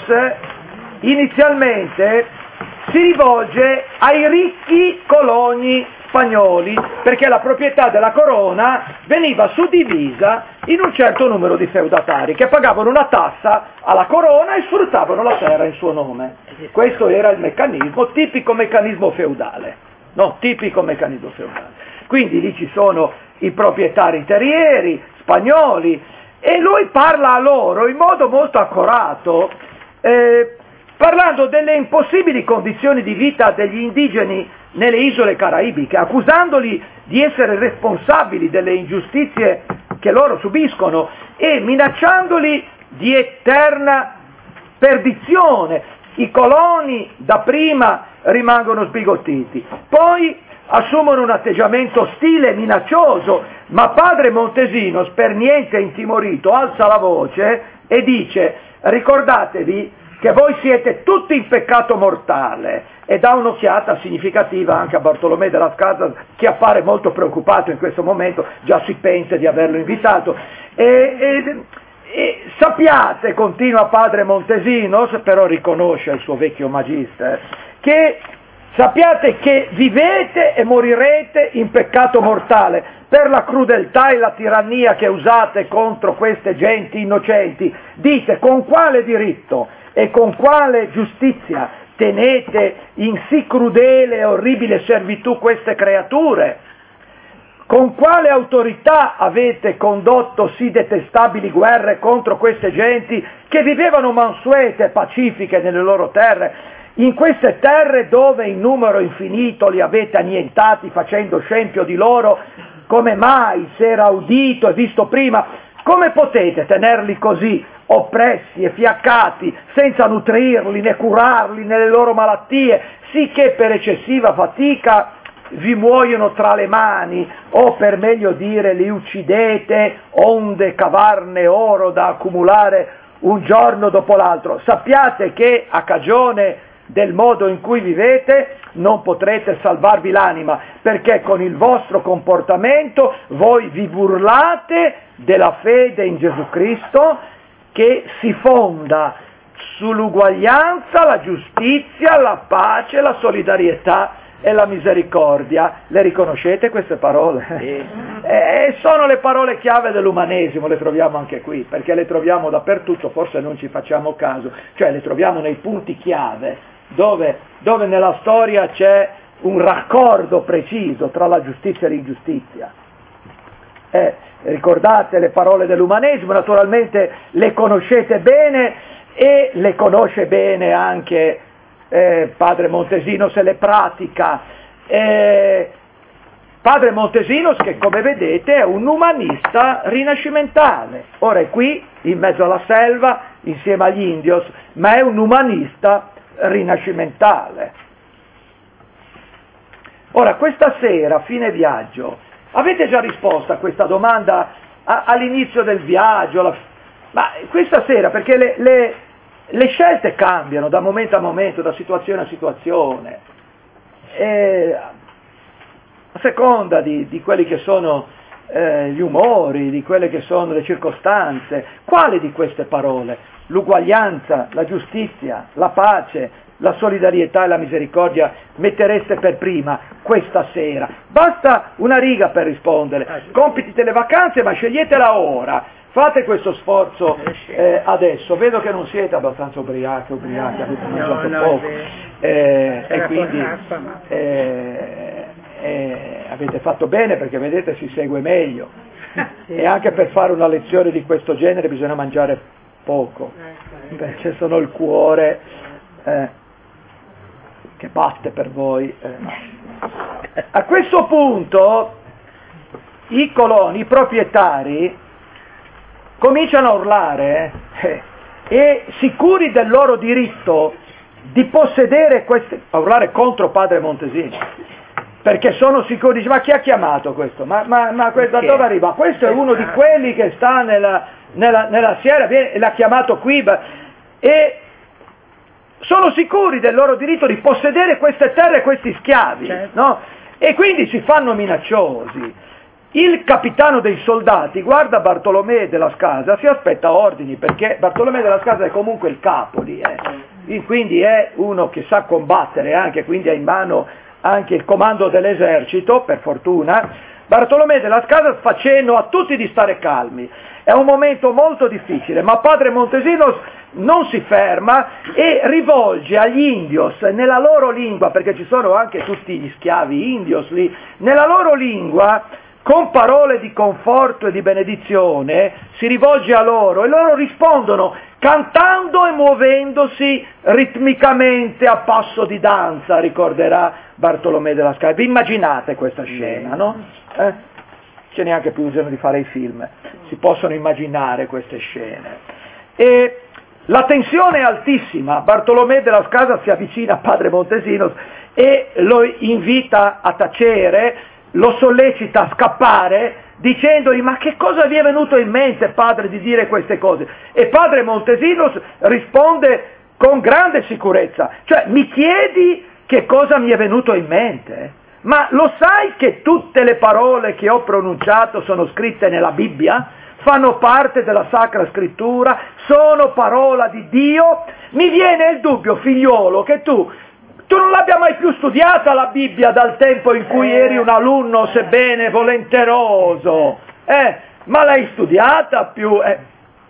[SPEAKER 1] inizialmente si rivolge ai ricchi coloni spagnoli perché la proprietà della corona veniva suddivisa in un certo numero di feudatari che pagavano una tassa alla corona e sfruttavano la terra in suo nome. Questo era il meccanismo, tipico meccanismo feudale, no? Tipico meccanismo feudale. Quindi lì ci sono i proprietari terrieri spagnoli e lui parla a loro in modo molto accorato, eh, parlando delle impossibili condizioni di vita degli indigeni nelle isole caraibiche, accusandoli di essere responsabili delle ingiustizie che loro subiscono e minacciandoli di eterna perdizione. I coloni dapprima rimangono sbigottiti, poi assumono un atteggiamento ostile e minaccioso, ma padre Montesinos, per niente intimorito, alza la voce e dice: ricordatevi che voi siete tutti in peccato mortale, e dà un'occhiata significativa anche a Bartolomé de las Casas, che appare molto preoccupato in questo momento, già si pensa di averlo invitato. E, e, e sappiate, continua padre Montesinos, però riconosce il suo vecchio magister, che sappiate che vivete e morirete in peccato mortale per la crudeltà e la tirannia che usate contro queste genti innocenti. Dite, con quale diritto e con quale giustizia tenete in sì crudele e orribile servitù queste creature? Con quale autorità avete condotto sì detestabili guerre contro queste genti che vivevano mansuete e pacifiche nelle loro terre? In queste terre dove in numero infinito li avete annientati facendo scempio di loro, come mai si era udito e visto prima? Come potete tenerli così, oppressi e fiaccati, senza nutrirli né curarli nelle loro malattie, sì che per eccessiva fatica vi muoiono tra le mani, o per meglio dire li uccidete, onde cavarne oro da accumulare un giorno dopo l'altro? Sappiate che a cagione del modo in cui vivete non potrete salvarvi l'anima, perché con il vostro comportamento voi vi burlate della fede in Gesù Cristo, che si fonda sull'uguaglianza, la giustizia, la pace, la solidarietà e la misericordia. Le riconoscete queste parole? Sì. E sono le parole chiave dell'umanesimo, le troviamo anche qui, perché le troviamo dappertutto, forse non ci facciamo caso, cioè le troviamo nei punti chiave, dove, dove nella storia c'è un raccordo preciso tra la giustizia e l'ingiustizia. Eh, ricordate le parole dell'umanesimo, naturalmente le conoscete bene e le conosce bene anche eh, padre Montesinos e le pratica. Eh, padre Montesinos, che come vedete è un umanista rinascimentale, ora è qui in mezzo alla selva insieme agli indios, ma è un umanista rinascimentale. Ora, questa sera, a fine viaggio, avete già risposto a questa domanda a, all'inizio del viaggio, la, ma questa sera, perché le, le, le scelte cambiano da momento a momento, da situazione a situazione, e a seconda di, di quelli che sono eh, gli umori, di quelle che sono le circostanze. Quali di queste parole? L'uguaglianza, la giustizia, la pace, la solidarietà e la misericordia mettereste per prima questa sera? Basta una riga per rispondere. Compiti le vacanze, ma sceglietela ora. Fate questo sforzo eh, adesso. Vedo che non siete abbastanza ubriachi, ubriachi, avete mangiato no, no, poco eh, e quindi eh, eh, avete fatto bene, perché vedete si segue meglio. Sì. E anche per fare una lezione di questo genere bisogna mangiare poco, perché sono il cuore eh, che batte per voi. Eh. A questo punto i coloni, i proprietari, cominciano a urlare eh, e sicuri del loro diritto di possedere queste, a urlare contro padre Montesino, perché sono sicuri, dice, ma chi ha chiamato questo? Ma, ma, ma questo, da dove arriva? Questo è uno di quelli che sta nella, nella, nella Sierra, viene, l'ha chiamato qui, e sono sicuri del loro diritto di possedere queste terre e questi schiavi, certo. No? E quindi si fanno minacciosi. Il capitano dei soldati guarda Bartolomeo della Scasa, si aspetta ordini, perché Bartolomeo della Scasa è comunque il capo lì, eh. Quindi è uno che sa combattere anche, quindi ha in mano anche il comando dell'esercito, per fortuna. Bartolomeo della Scasa fa cenno a tutti di stare calmi. È un momento molto difficile, ma padre Montesinos non si ferma e rivolge agli indios nella loro lingua, perché ci sono anche tutti gli schiavi indios lì, nella loro lingua, con parole di conforto e di benedizione, si rivolge a loro e loro rispondono cantando e muovendosi ritmicamente a passo di danza, ricorderà Bartolomeo della Scala. Vi immaginate questa scena, no? Eh? C'è neanche più bisogno di fare i film, si possono immaginare queste scene. E la tensione è altissima, Bartolomeo della Scala si avvicina a padre Montesinos e lo invita a tacere, lo sollecita a scappare, dicendogli, ma che cosa vi è venuto in mente, padre, di dire queste cose? E padre Montesinos risponde con grande sicurezza, cioè, mi chiedi che cosa mi è venuto in mente? Ma lo sai che tutte le parole che ho pronunciato sono scritte nella Bibbia? Fanno parte della Sacra Scrittura? Sono parola di Dio? Mi viene il dubbio, figliuolo, che tu Tu non l'abbia mai più studiata la Bibbia dal tempo in cui eri un alunno, sebbene volenteroso, eh, ma l'hai studiata più? Eh.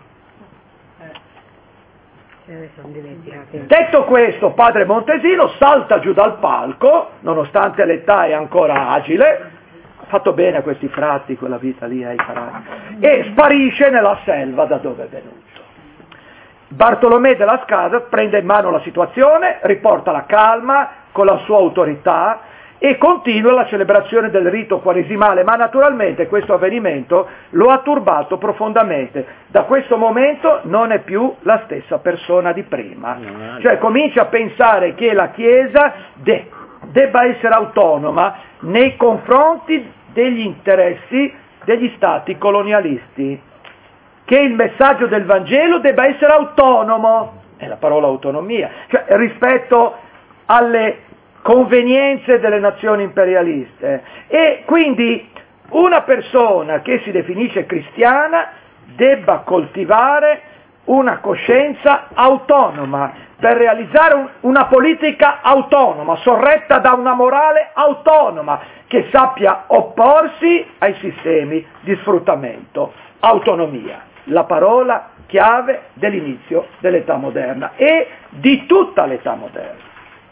[SPEAKER 1] Detto questo, padre Montesino salta giù dal palco, nonostante l'età è ancora agile, ha fatto bene a questi frati quella vita lì ai carati, e sparisce nella selva da dove è venuto. Bartolomeo della Scala prende in mano la situazione, riporta la calma con la sua autorità e continua la celebrazione del rito quaresimale, ma naturalmente questo avvenimento lo ha turbato profondamente. Da questo momento non è più la stessa persona di prima, cioè comincia a pensare che la Chiesa de- debba essere autonoma nei confronti degli interessi degli stati colonialisti, che il messaggio del Vangelo debba essere autonomo, è la parola autonomia, cioè rispetto alle convenienze delle nazioni imperialiste. E quindi una persona che si definisce cristiana debba coltivare una coscienza autonoma per realizzare un, una politica autonoma, sorretta da una morale autonoma, che sappia opporsi ai sistemi di sfruttamento. Autonomia, la parola chiave dell'inizio dell'età moderna e di tutta l'età moderna.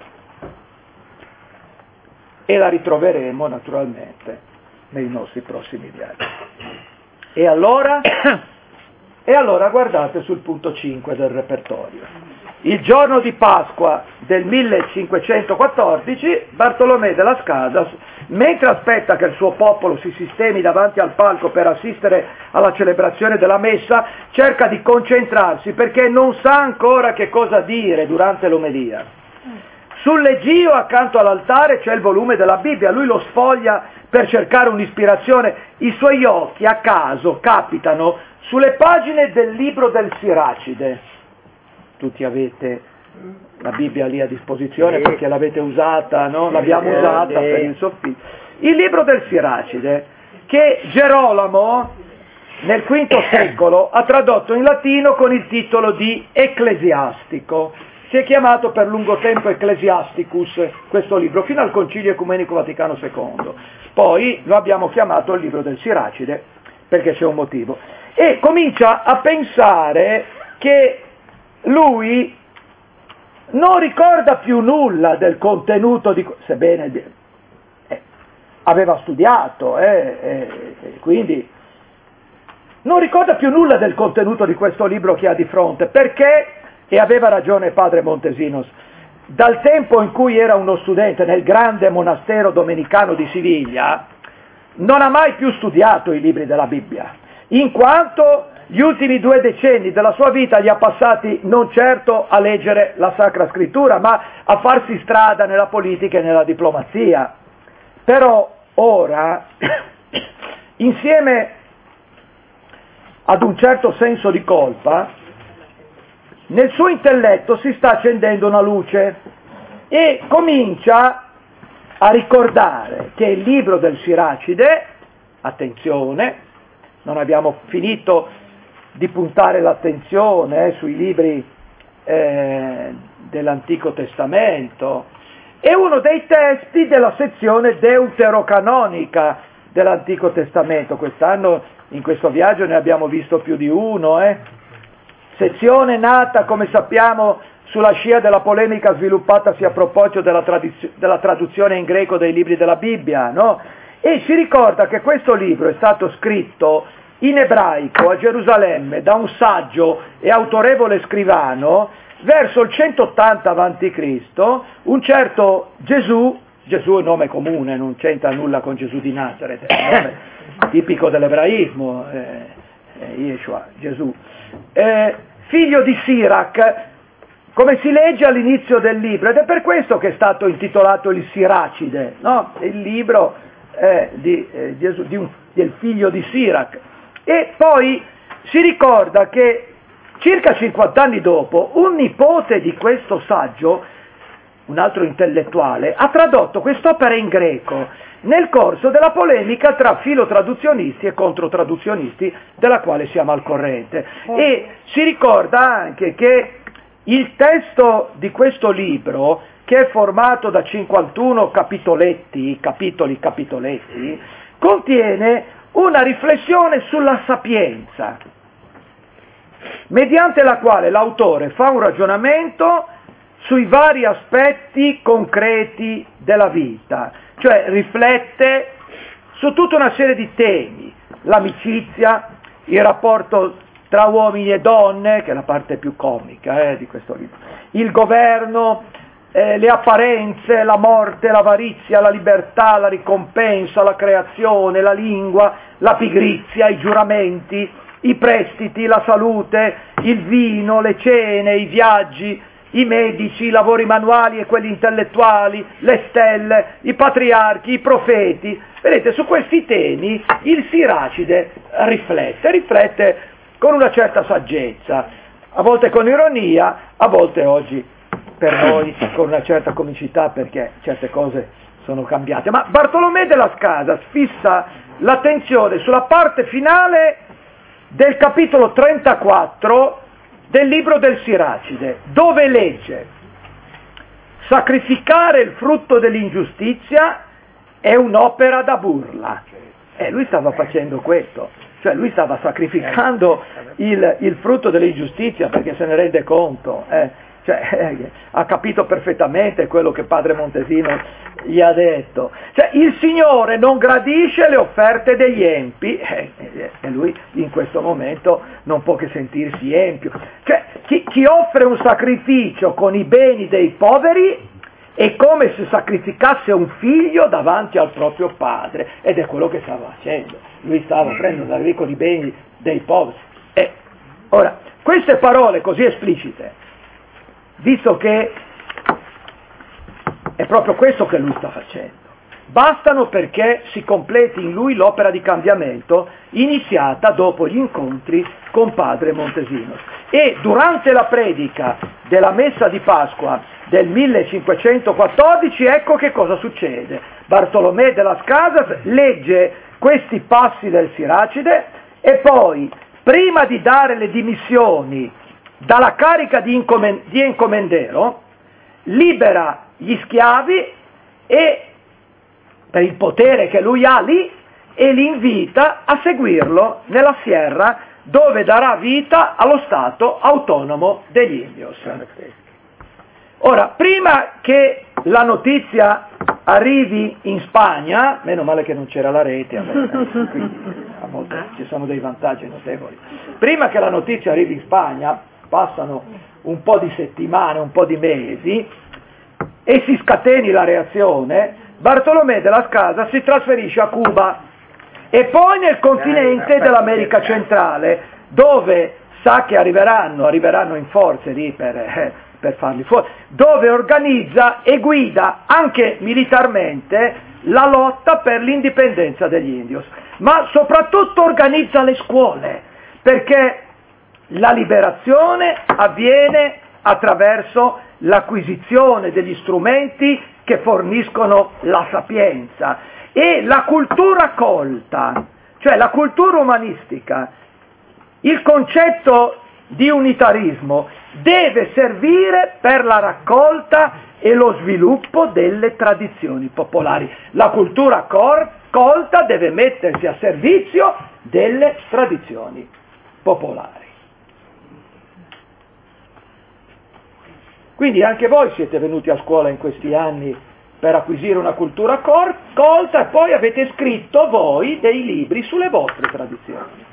[SPEAKER 1] E la ritroveremo naturalmente nei nostri prossimi viaggi. E allora, e allora guardate sul punto cinque del repertorio. Il giorno di Pasqua del millecinquecentoquattordici, Bartolomeo della Scala, mentre aspetta che il suo popolo si sistemi davanti al palco per assistere alla celebrazione della messa, cerca di concentrarsi perché non sa ancora che cosa dire durante l'omelia. Sul leggio accanto all'altare c'è il volume della Bibbia, lui lo sfoglia per cercare un'ispirazione, i suoi occhi a caso capitano sulle pagine del libro del Siracide. tutti avete la Bibbia lì a disposizione perché l'avete usata, no? L'abbiamo usata per il soffitto. Il libro del Siracide, che Gerolamo nel quinto secolo ha tradotto in latino con il titolo di Ecclesiastico. Si è chiamato per lungo tempo Ecclesiasticus questo libro, fino al Concilio Ecumenico Vaticano secondo. Poi lo abbiamo chiamato il libro del Siracide, perché c'è un motivo. E comincia a pensare che lui non ricorda più nulla del contenuto di... sebbene eh, aveva studiato, eh, eh, quindi non ricorda più nulla del contenuto di questo libro che ha di fronte, perché, e aveva ragione padre Montesinos, dal tempo in cui era uno studente nel grande monastero domenicano di Siviglia, non ha mai più studiato i libri della Bibbia, in quanto gli ultimi due decenni della sua vita li ha passati non certo a leggere la Sacra Scrittura, ma a farsi strada nella politica e nella diplomazia. Però ora, insieme ad un certo senso di colpa, nel suo intelletto si sta accendendo una luce e comincia a ricordare che il libro del Siracide, attenzione, non abbiamo finito di puntare l'attenzione eh, sui libri eh, dell'Antico Testamento, è uno dei testi della sezione deuterocanonica dell'Antico Testamento. Quest'anno in questo viaggio ne abbiamo visto più di uno, eh? sezione nata, come sappiamo, sulla scia della polemica sviluppatasi a proposito della, tradiz- della traduzione in greco dei libri della Bibbia, no? E ci ricorda che questo libro è stato scritto in ebraico a Gerusalemme da un saggio e autorevole scrivano verso il centottanta avanti Cristo, un certo Gesù, Gesù è un nome comune, non c'entra nulla con Gesù di Nazareth, è un nome tipico dell'ebraismo, eh, eh, Yeshua, Gesù, eh, figlio di Sirac, come si legge all'inizio del libro, ed è per questo che è stato intitolato il Siracide, no? Il libro eh, di, eh, Gesù, di un, del figlio di Sirac. E poi si ricorda che circa cinquanta anni dopo un nipote di questo saggio, un altro intellettuale, ha tradotto quest'opera in greco nel corso della polemica tra filotraduzionisti e controtraduzionisti della quale siamo al corrente. E si ricorda anche che il testo di questo libro, che è formato da cinquantuno capitoletti, capitoli capitoletti, contiene una riflessione sulla sapienza, mediante la quale l'autore fa un ragionamento sui vari aspetti concreti della vita, cioè riflette su tutta una serie di temi, l'amicizia, il rapporto tra uomini e donne, che è la parte più comica eh, di questo libro, il governo, eh, le apparenze, la morte, l'avarizia, la libertà, la ricompensa, la creazione, la lingua, la pigrizia, i giuramenti, i prestiti, la salute, il vino, le cene, i viaggi, i medici, i lavori manuali e quelli intellettuali, le stelle, i patriarchi, i profeti. Vedete, su questi temi il Siracide riflette, riflette con una certa saggezza, a volte con ironia, a volte oggi per noi con una certa comicità, perché certe cose sono cambiate. Ma Bartolomé de las Casas fissa l'attenzione sulla parte finale del capitolo trentaquattro del libro del Siracide, dove legge: sacrificare il frutto dell'ingiustizia è un'opera da burla. E lui stava facendo questo, cioè lui stava sacrificando il, il frutto dell'ingiustizia perché se ne rende conto, eh. Cioè, eh, ha capito perfettamente quello che padre Montesino gli ha detto. Cioè, il Signore non gradisce le offerte degli empi, eh, eh, e lui in questo momento non può che sentirsi empio. Cioè, chi, chi offre un sacrificio con i beni dei poveri è come se sacrificasse un figlio davanti al proprio padre, ed è quello che stava facendo. Lui stava prendendo con i beni dei poveri. Eh, ora, queste parole così esplicite, visto che è proprio questo che lui sta facendo, bastano perché si completi in lui l'opera di cambiamento iniziata dopo gli incontri con padre Montesinos. E durante la predica della messa di Pasqua del millecinquecentoquattordici, ecco che cosa succede. Bartolomé de las Casas legge questi passi del Siracide e poi, prima di dare le dimissioni dalla carica di, incomen- di encomendero, libera gli schiavi e, per il potere che lui ha lì, e li invita a seguirlo nella Sierra, dove darà vita allo Stato autonomo degli Indios. Ora, prima che la notizia arrivi in Spagna, meno male che non c'era la rete, vabbè, quindi a volte ci sono dei vantaggi notevoli, prima che la notizia arrivi in Spagna, passano un po' di settimane, un po' di mesi, e si scateni la reazione, Bartolomé de las Casas si trasferisce a Cuba e poi nel continente dell'America centrale, dove sa che arriveranno, arriveranno in forze lì per, eh, per farli fuori, dove organizza e guida anche militarmente la lotta per l'indipendenza degli indios, ma soprattutto organizza le scuole, perché la liberazione avviene attraverso l'acquisizione degli strumenti che forniscono la sapienza e la cultura colta, cioè la cultura umanistica. Il concetto di unitarismo deve servire per la raccolta e lo sviluppo delle tradizioni popolari. La cultura cor- colta deve mettersi a servizio delle tradizioni popolari. Quindi anche voi siete venuti a scuola in questi anni per acquisire una cultura cor- colta e poi avete scritto voi dei libri sulle vostre tradizioni.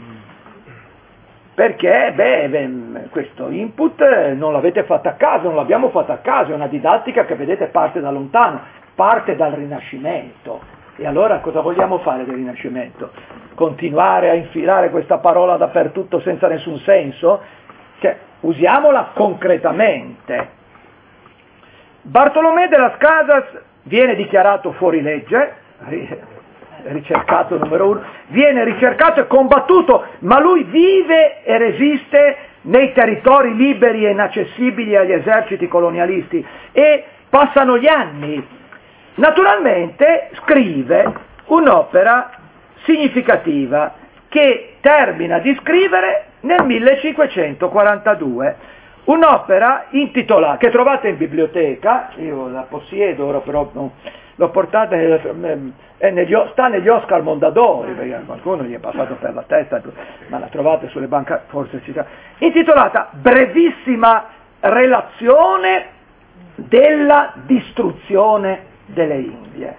[SPEAKER 1] Perché, beh, questo input non l'avete fatto a caso, non l'abbiamo fatto a caso, è una didattica che vedete parte da lontano, parte dal Rinascimento. E allora cosa vogliamo fare del Rinascimento? Continuare a infilare questa parola dappertutto senza nessun senso? Cioè, usiamola concretamente. Bartolomé de las Casas viene dichiarato fuori legge, ricercato numero uno, viene ricercato e combattuto, ma lui vive e resiste nei territori liberi e inaccessibili agli eserciti colonialisti e passano gli anni. Naturalmente scrive un'opera significativa che termina di scrivere nel millecinquecentoquarantadue, un'opera intitolata, che trovate in biblioteca, io la possiedo, ora però no, l'ho portata, è negli, sta negli Oscar Mondadori, perché qualcuno gli è passato per la testa, ma la trovate sulle banche, forse ci sta, intitolata Brevissima relazione della distruzione delle Indie.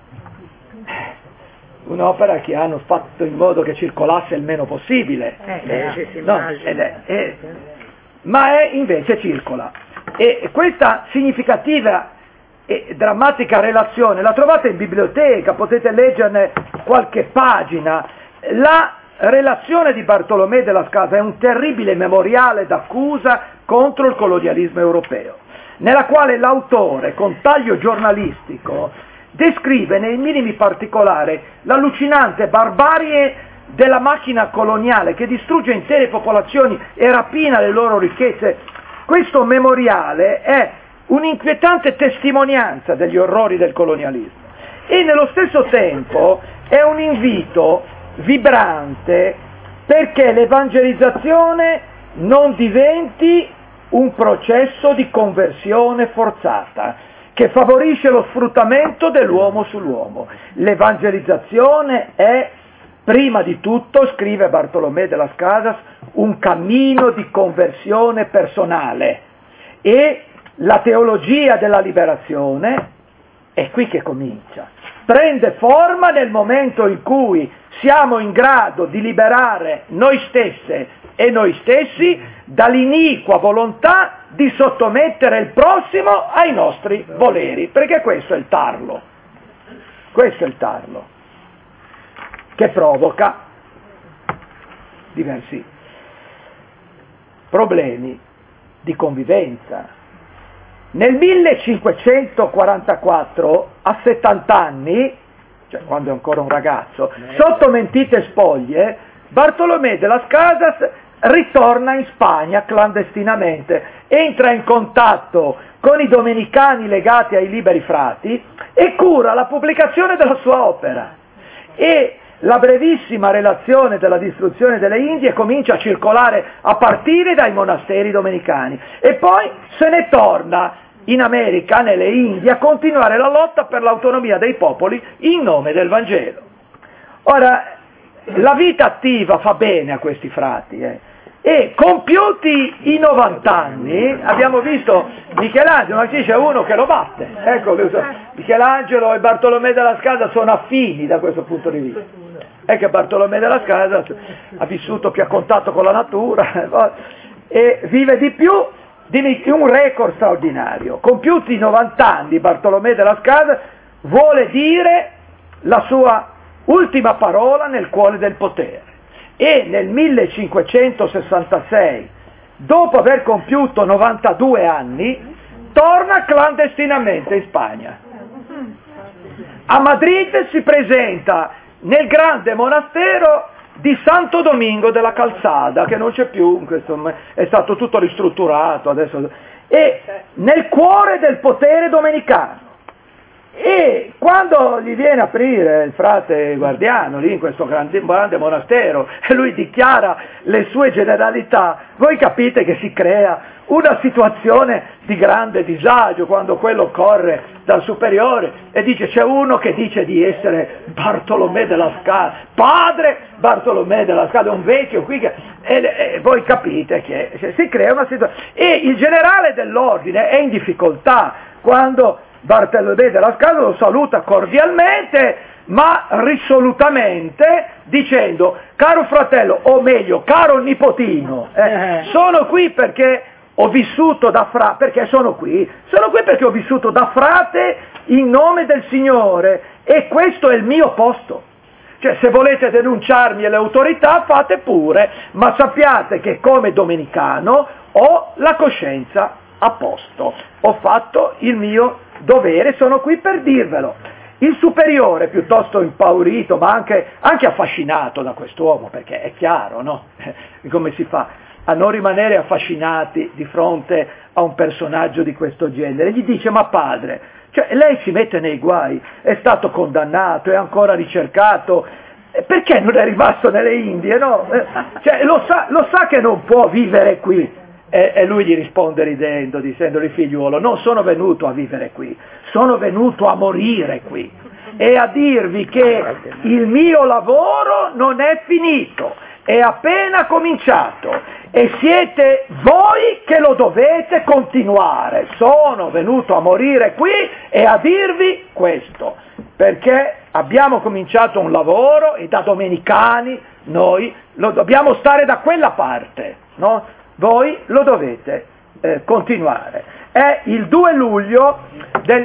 [SPEAKER 1] Un'opera che hanno fatto in modo che circolasse il meno possibile,
[SPEAKER 2] eh, eh,
[SPEAKER 1] no, ed è, è, ma è invece circola. E questa significativa e drammatica relazione la trovate in biblioteca, potete leggerne qualche pagina. La relazione di Bartolomé de las Casas è un terribile memoriale d'accusa contro il colonialismo europeo, nella quale l'autore, con taglio giornalistico, descrive nei minimi particolari l'allucinante barbarie della macchina coloniale che distrugge intere popolazioni e rapina le loro ricchezze. Questo memoriale è un'inquietante testimonianza degli orrori del colonialismo e nello stesso tempo è un invito vibrante perché l'evangelizzazione non diventi un processo di conversione forzata che favorisce lo sfruttamento dell'uomo sull'uomo. L'evangelizzazione è prima di tutto, scrive Bartolomé de las Casas, un cammino di conversione personale e la teologia della liberazione è qui che comincia. Prende forma nel momento in cui siamo in grado di liberare noi stesse e noi stessi dall'iniqua volontà di sottomettere il prossimo ai nostri voleri, perché questo è il tarlo, questo è il tarlo che provoca diversi problemi di convivenza. Nel millecinquecentoquarantaquattro, a settanta anni, cioè quando è ancora un ragazzo, sotto mentite spoglie, Bartolomé de las Casas ritorna in Spagna clandestinamente, entra in contatto con i domenicani legati ai liberi frati e cura la pubblicazione della sua opera. E la brevissima relazione della distruzione delle Indie comincia a circolare a partire dai monasteri domenicani e poi se ne torna in America, nelle Indie, a continuare la lotta per l'autonomia dei popoli in nome del Vangelo. Ora, la vita attiva fa bene a questi frati, eh. E compiuti i novanta anni, abbiamo visto Michelangelo, ma qui c'è uno che lo batte, ecco, Michelangelo e Bartolomé della Scala sono affini da questo punto di vista. È che Bartolomé della Scala ha vissuto più a contatto con la natura e vive di più di un record straordinario. Compiuti i novanta anni, Bartolomé della Scala vuole dire la sua ultima parola nel cuore del potere. E nel millecinquecentosessantasei, dopo aver compiuto novantadue anni, torna clandestinamente in Spagna. A Madrid si presenta nel grande monastero di Santo Domingo della Calzada, che non c'è più, questo è stato tutto ristrutturato adesso, e nel cuore del potere domenicano. E quando gli viene a aprire il frate guardiano lì in questo grande, grande monastero e lui dichiara le sue generalità, voi capite che si crea una situazione di grande disagio quando quello corre dal superiore e dice c'è uno che dice di essere Bartolomé della Scala, padre Bartolomé della Scala, un vecchio qui che, e, e voi capite che si crea una situazione e il generale dell'ordine è in difficoltà quando Bartolomé della Scala lo saluta cordialmente ma risolutamente dicendo caro fratello, o meglio caro nipotino, eh, sono qui perché ho vissuto da frate, perché sono qui, sono qui perché ho vissuto da frate in nome del Signore e questo è il mio posto. Cioè se volete denunciarmi alle autorità fate pure, ma sappiate che come domenicano ho la coscienza a posto, ho fatto il mio dovere, sono qui per dirvelo. Il superiore, piuttosto impaurito, ma anche, anche affascinato da quest'uomo, perché è chiaro, no? Come si fa a non rimanere affascinati di fronte a un personaggio di questo genere? Gli dice, ma padre, cioè, lei si mette nei guai, è stato condannato, è ancora ricercato, perché non è rimasto nelle Indie, no? Cioè, lo sa, lo sa che non può vivere qui. E, e lui gli risponde ridendo, dicendogli figliuolo, non sono venuto a vivere qui, sono venuto a morire qui e a dirvi che il mio lavoro non è finito, è appena cominciato e siete voi che lo dovete continuare. Sono venuto a morire qui e a dirvi questo, perché abbiamo cominciato un lavoro e da domenicani noi lo dobbiamo stare da quella parte, no? Voi lo dovete eh, continuare. È il due luglio del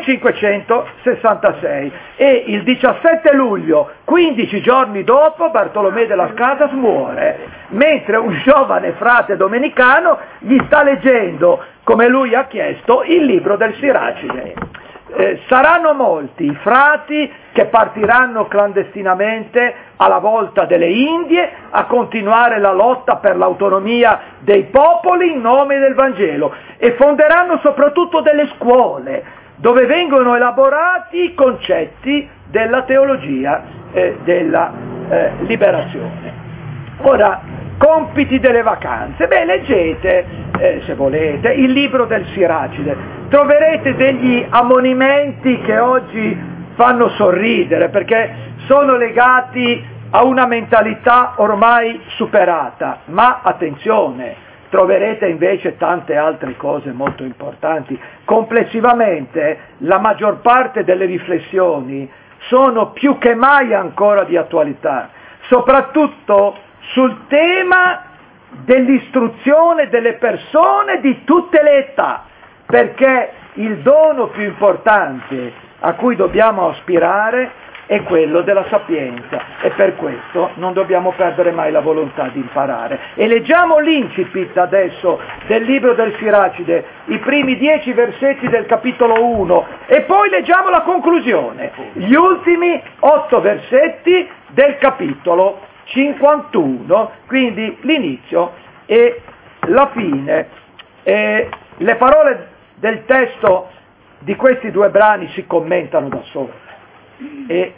[SPEAKER 1] millecinquecentosessantasei e il diciassette luglio, quindici giorni dopo, Bartolomé della Scala muore, mentre un giovane frate domenicano gli sta leggendo, come lui ha chiesto, il libro del Siracide. Eh, saranno molti i frati che partiranno clandestinamente alla volta delle Indie a continuare la lotta per l'autonomia dei popoli in nome del Vangelo e fonderanno soprattutto delle scuole dove vengono elaborati i concetti della teologia eh, della eh, liberazione. Ora, compiti delle vacanze, beh, leggete, eh, se volete, il libro del Siracide, troverete degli ammonimenti che oggi fanno sorridere, perché sono legati a una mentalità ormai superata, ma attenzione, troverete invece tante altre cose molto importanti. Complessivamente, la maggior parte delle riflessioni sono più che mai ancora di attualità, soprattutto sul tema dell'istruzione delle persone di tutte le età, perché il dono più importante a cui dobbiamo aspirare è quello della sapienza e per questo non dobbiamo perdere mai la volontà di imparare. E leggiamo l'incipit adesso del libro del Siracide, i primi dieci versetti del capitolo uno e poi leggiamo la conclusione, gli ultimi otto versetti del capitolo cinquantuno, quindi l'inizio e la fine. E le parole del testo di questi due brani si commentano da sole. E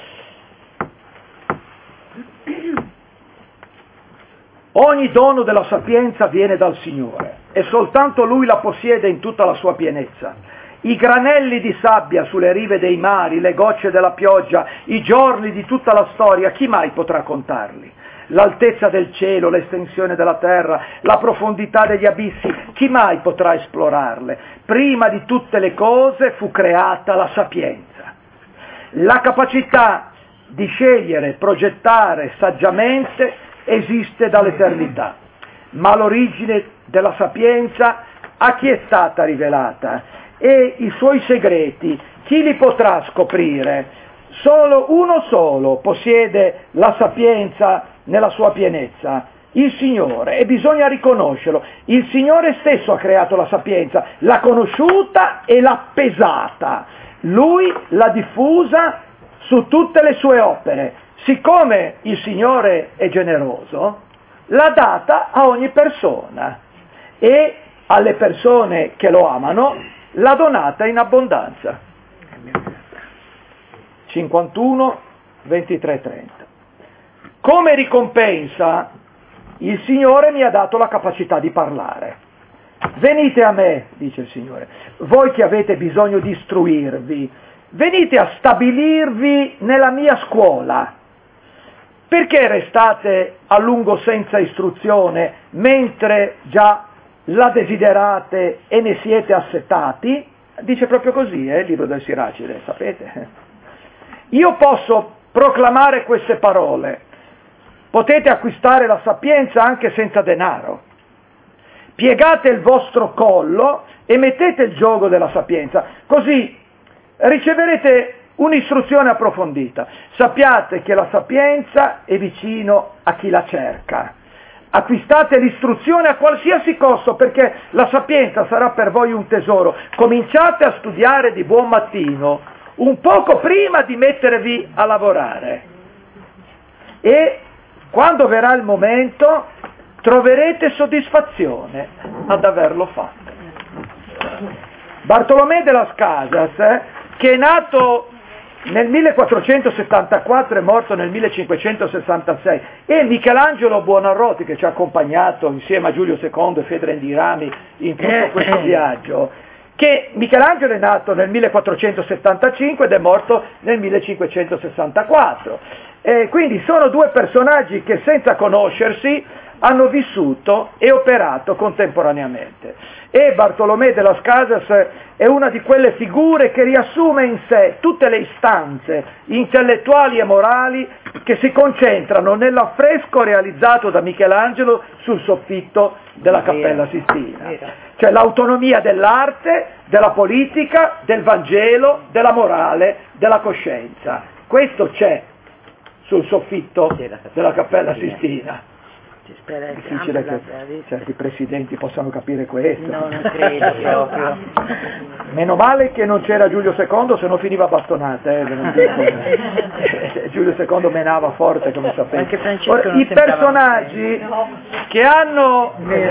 [SPEAKER 1] ogni dono della sapienza viene dal Signore e soltanto Lui la possiede in tutta la sua pienezza. I granelli di sabbia sulle rive dei mari, le gocce della pioggia, i giorni di tutta la storia, chi mai potrà contarli? L'altezza del cielo, l'estensione della terra, la profondità degli abissi, chi mai potrà esplorarle? Prima di tutte le cose fu creata la sapienza. La capacità di scegliere, progettare saggiamente esiste dall'eternità, ma l'origine della sapienza a chi è stata rivelata e i suoi segreti chi li potrà scoprire? Solo uno solo possiede la sapienza nella sua pienezza, il Signore, e bisogna riconoscerlo. Il Signore stesso ha creato la sapienza, l'ha conosciuta e l'ha pesata, Lui l'ha diffusa su tutte le sue opere. Siccome il Signore è generoso, l'ha data a ogni persona e alle persone che lo amano l'ha donata in abbondanza. cinquantuno, ventitré, trenta. Come ricompensa, il Signore mi ha dato la capacità di parlare. Venite a me, dice il Signore, voi che avete bisogno di istruirvi, venite a stabilirvi nella mia scuola. Perché restate a lungo senza istruzione, mentre già la desiderate e ne siete assetati? Dice proprio così, eh, il libro del Siracide, sapete? Io posso proclamare queste parole. Potete acquistare la sapienza anche senza denaro. Piegate il vostro collo e mettete il giogo della sapienza, così riceverete un'istruzione approfondita. Sappiate che la sapienza è vicino a chi la cerca. Acquistate l'istruzione a qualsiasi costo, perché la sapienza sarà per voi un tesoro. Cominciate a studiare di buon mattino, un poco prima di mettervi a lavorare. E quando verrà il momento, troverete soddisfazione ad averlo fatto. Bartolomé de las Casas, eh, che è nato nel millequattrocentosettantaquattro e morto nel millecinquecentosessantasei, e Michelangelo Buonarroti, che ci ha accompagnato insieme a Giulio secondo e Fedre Dirami in tutto questo viaggio, che Michelangelo è nato nel millequattrocentosettantacinque ed è morto nel millecinquecentosessantaquattro. E quindi sono due personaggi che senza conoscersi hanno vissuto e operato contemporaneamente. E Bartolomé de las Casas è una di quelle figure che riassume in sé tutte le istanze intellettuali e morali che si concentrano nell'affresco realizzato da Michelangelo sul soffitto della Cappella Sistina. Cioè l'autonomia dell'arte, della politica, del Vangelo, della morale, della coscienza. Questo c'è sul soffitto della Cappella Sistina.
[SPEAKER 2] Spera
[SPEAKER 1] difficile che certi presidenti possano capire questo.
[SPEAKER 2] No, non credo proprio.
[SPEAKER 1] Meno male che non c'era Giulio secondo, se no finiva bastonata. Eh, non dico. Giulio secondo menava forte, come sapete. Ora, i personaggi che hanno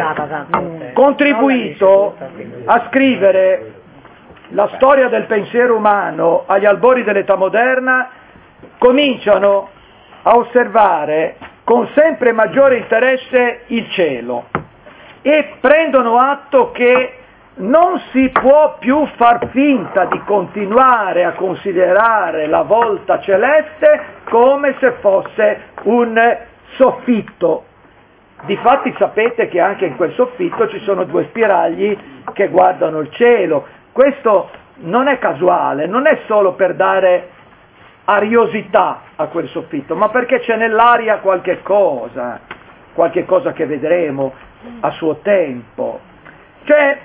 [SPEAKER 1] contribuito a scrivere la storia del pensiero umano agli albori dell'età moderna cominciano a osservare con sempre maggiore interesse il cielo e prendono atto che non si può più far finta di continuare a considerare la volta celeste come se fosse un soffitto. Difatti sapete che anche in quel soffitto ci sono due spiragli che guardano il cielo. Questo non è casuale, non è solo per dare ariosità a quel soffitto, ma perché c'è nell'aria qualche cosa, qualche cosa che vedremo a suo tempo. Cioè,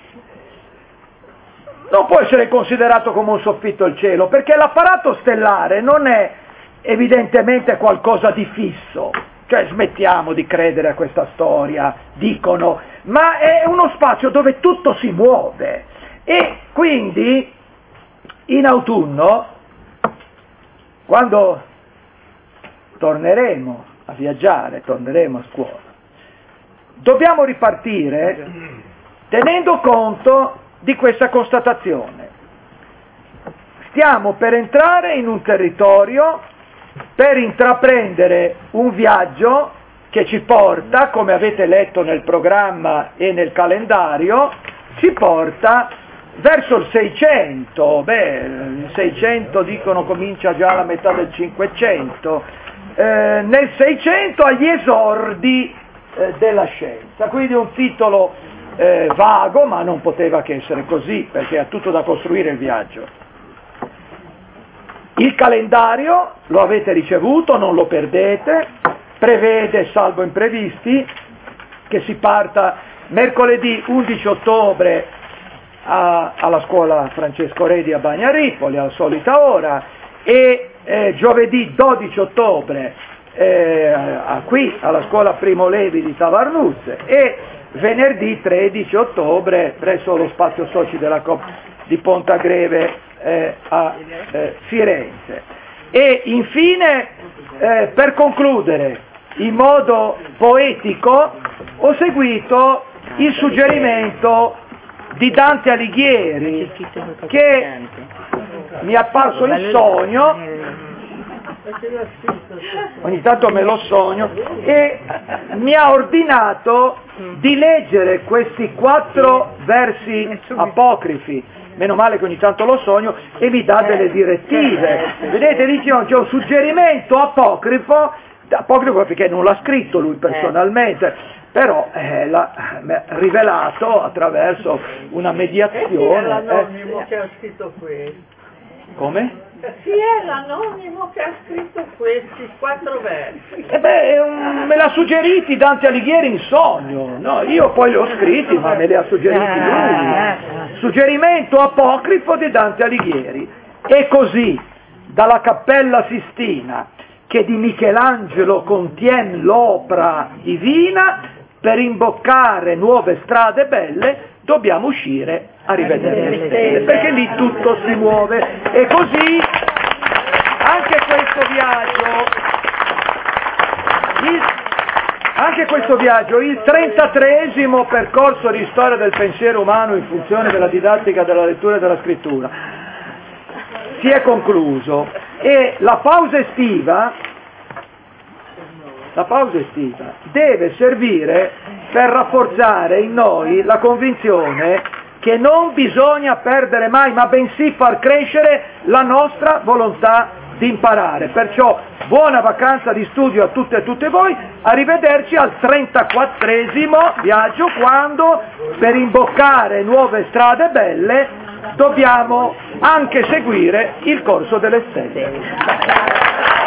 [SPEAKER 1] non può essere considerato come un soffitto il cielo, perché l'apparato stellare non è evidentemente qualcosa di fisso, cioè smettiamo di credere a questa storia, dicono, ma è uno spazio dove tutto si muove, e quindi in autunno, quando torneremo a viaggiare, torneremo a scuola. Dobbiamo ripartire tenendo conto di questa constatazione. Stiamo per entrare in un territorio per intraprendere un viaggio che ci porta, come avete letto nel programma e nel calendario, ci porta verso il seicento, beh, il seicento dicono comincia già alla metà del cinquecento, eh, nel seicento agli esordi eh, della scienza, quindi un titolo eh, vago, ma non poteva che essere così, perché ha tutto da costruire il viaggio. Il calendario lo avete ricevuto, non lo perdete, prevede, salvo imprevisti, che si parta mercoledì undici ottobre a, alla scuola Francesco Redi a Bagnaripoli, alla solita ora, e eh, giovedì dodici ottobre eh, a, qui alla scuola Primo Levi di Tavarnuzze, e venerdì tredici ottobre presso lo spazio soci della Coop di Pontagreve eh, a eh, Firenze. E infine, eh, per concludere, in modo poetico, ho seguito il suggerimento di Dante Alighieri, che mi è apparso in sogno, ogni tanto me lo sogno, e mi ha ordinato di leggere questi quattro versi apocrifi. Meno male che ogni tanto lo sogno, e mi dà delle direttive. Vedete, dice, c'è un suggerimento apocrifo, apocrifo perché non l'ha scritto lui personalmente, però eh, l'ha rivelato attraverso una mediazione.
[SPEAKER 3] Chi è l'anonimo
[SPEAKER 1] eh.
[SPEAKER 3] che ha scritto questo?
[SPEAKER 1] Come?
[SPEAKER 3] Chi è l'anonimo che ha scritto questi quattro versi?
[SPEAKER 1] Eh beh, um, me l'ha suggeriti Dante Alighieri in sogno, no? Io poi li ho scritti, ma me li ha suggeriti lui. Suggerimento apocrifo di Dante Alighieri. E così, dalla Cappella Sistina, che di Michelangelo contien l'opera divina, per imboccare nuove strade belle, dobbiamo uscire a rivedere le stelle, perché lì tutto si muove. E così anche questo viaggio, il, anche questo viaggio, il trentatreesimo percorso di storia del pensiero umano in funzione della didattica della lettura e della scrittura, si è concluso, e la pausa estiva, la pausa estiva deve servire per rafforzare in noi la convinzione che non bisogna perdere mai, ma bensì far crescere la nostra volontà di imparare. Perciò buona vacanza di studio a tutte e tutte voi, arrivederci al trentaquattresimo viaggio, quando per imboccare nuove strade belle dobbiamo anche seguire il corso delle stelle.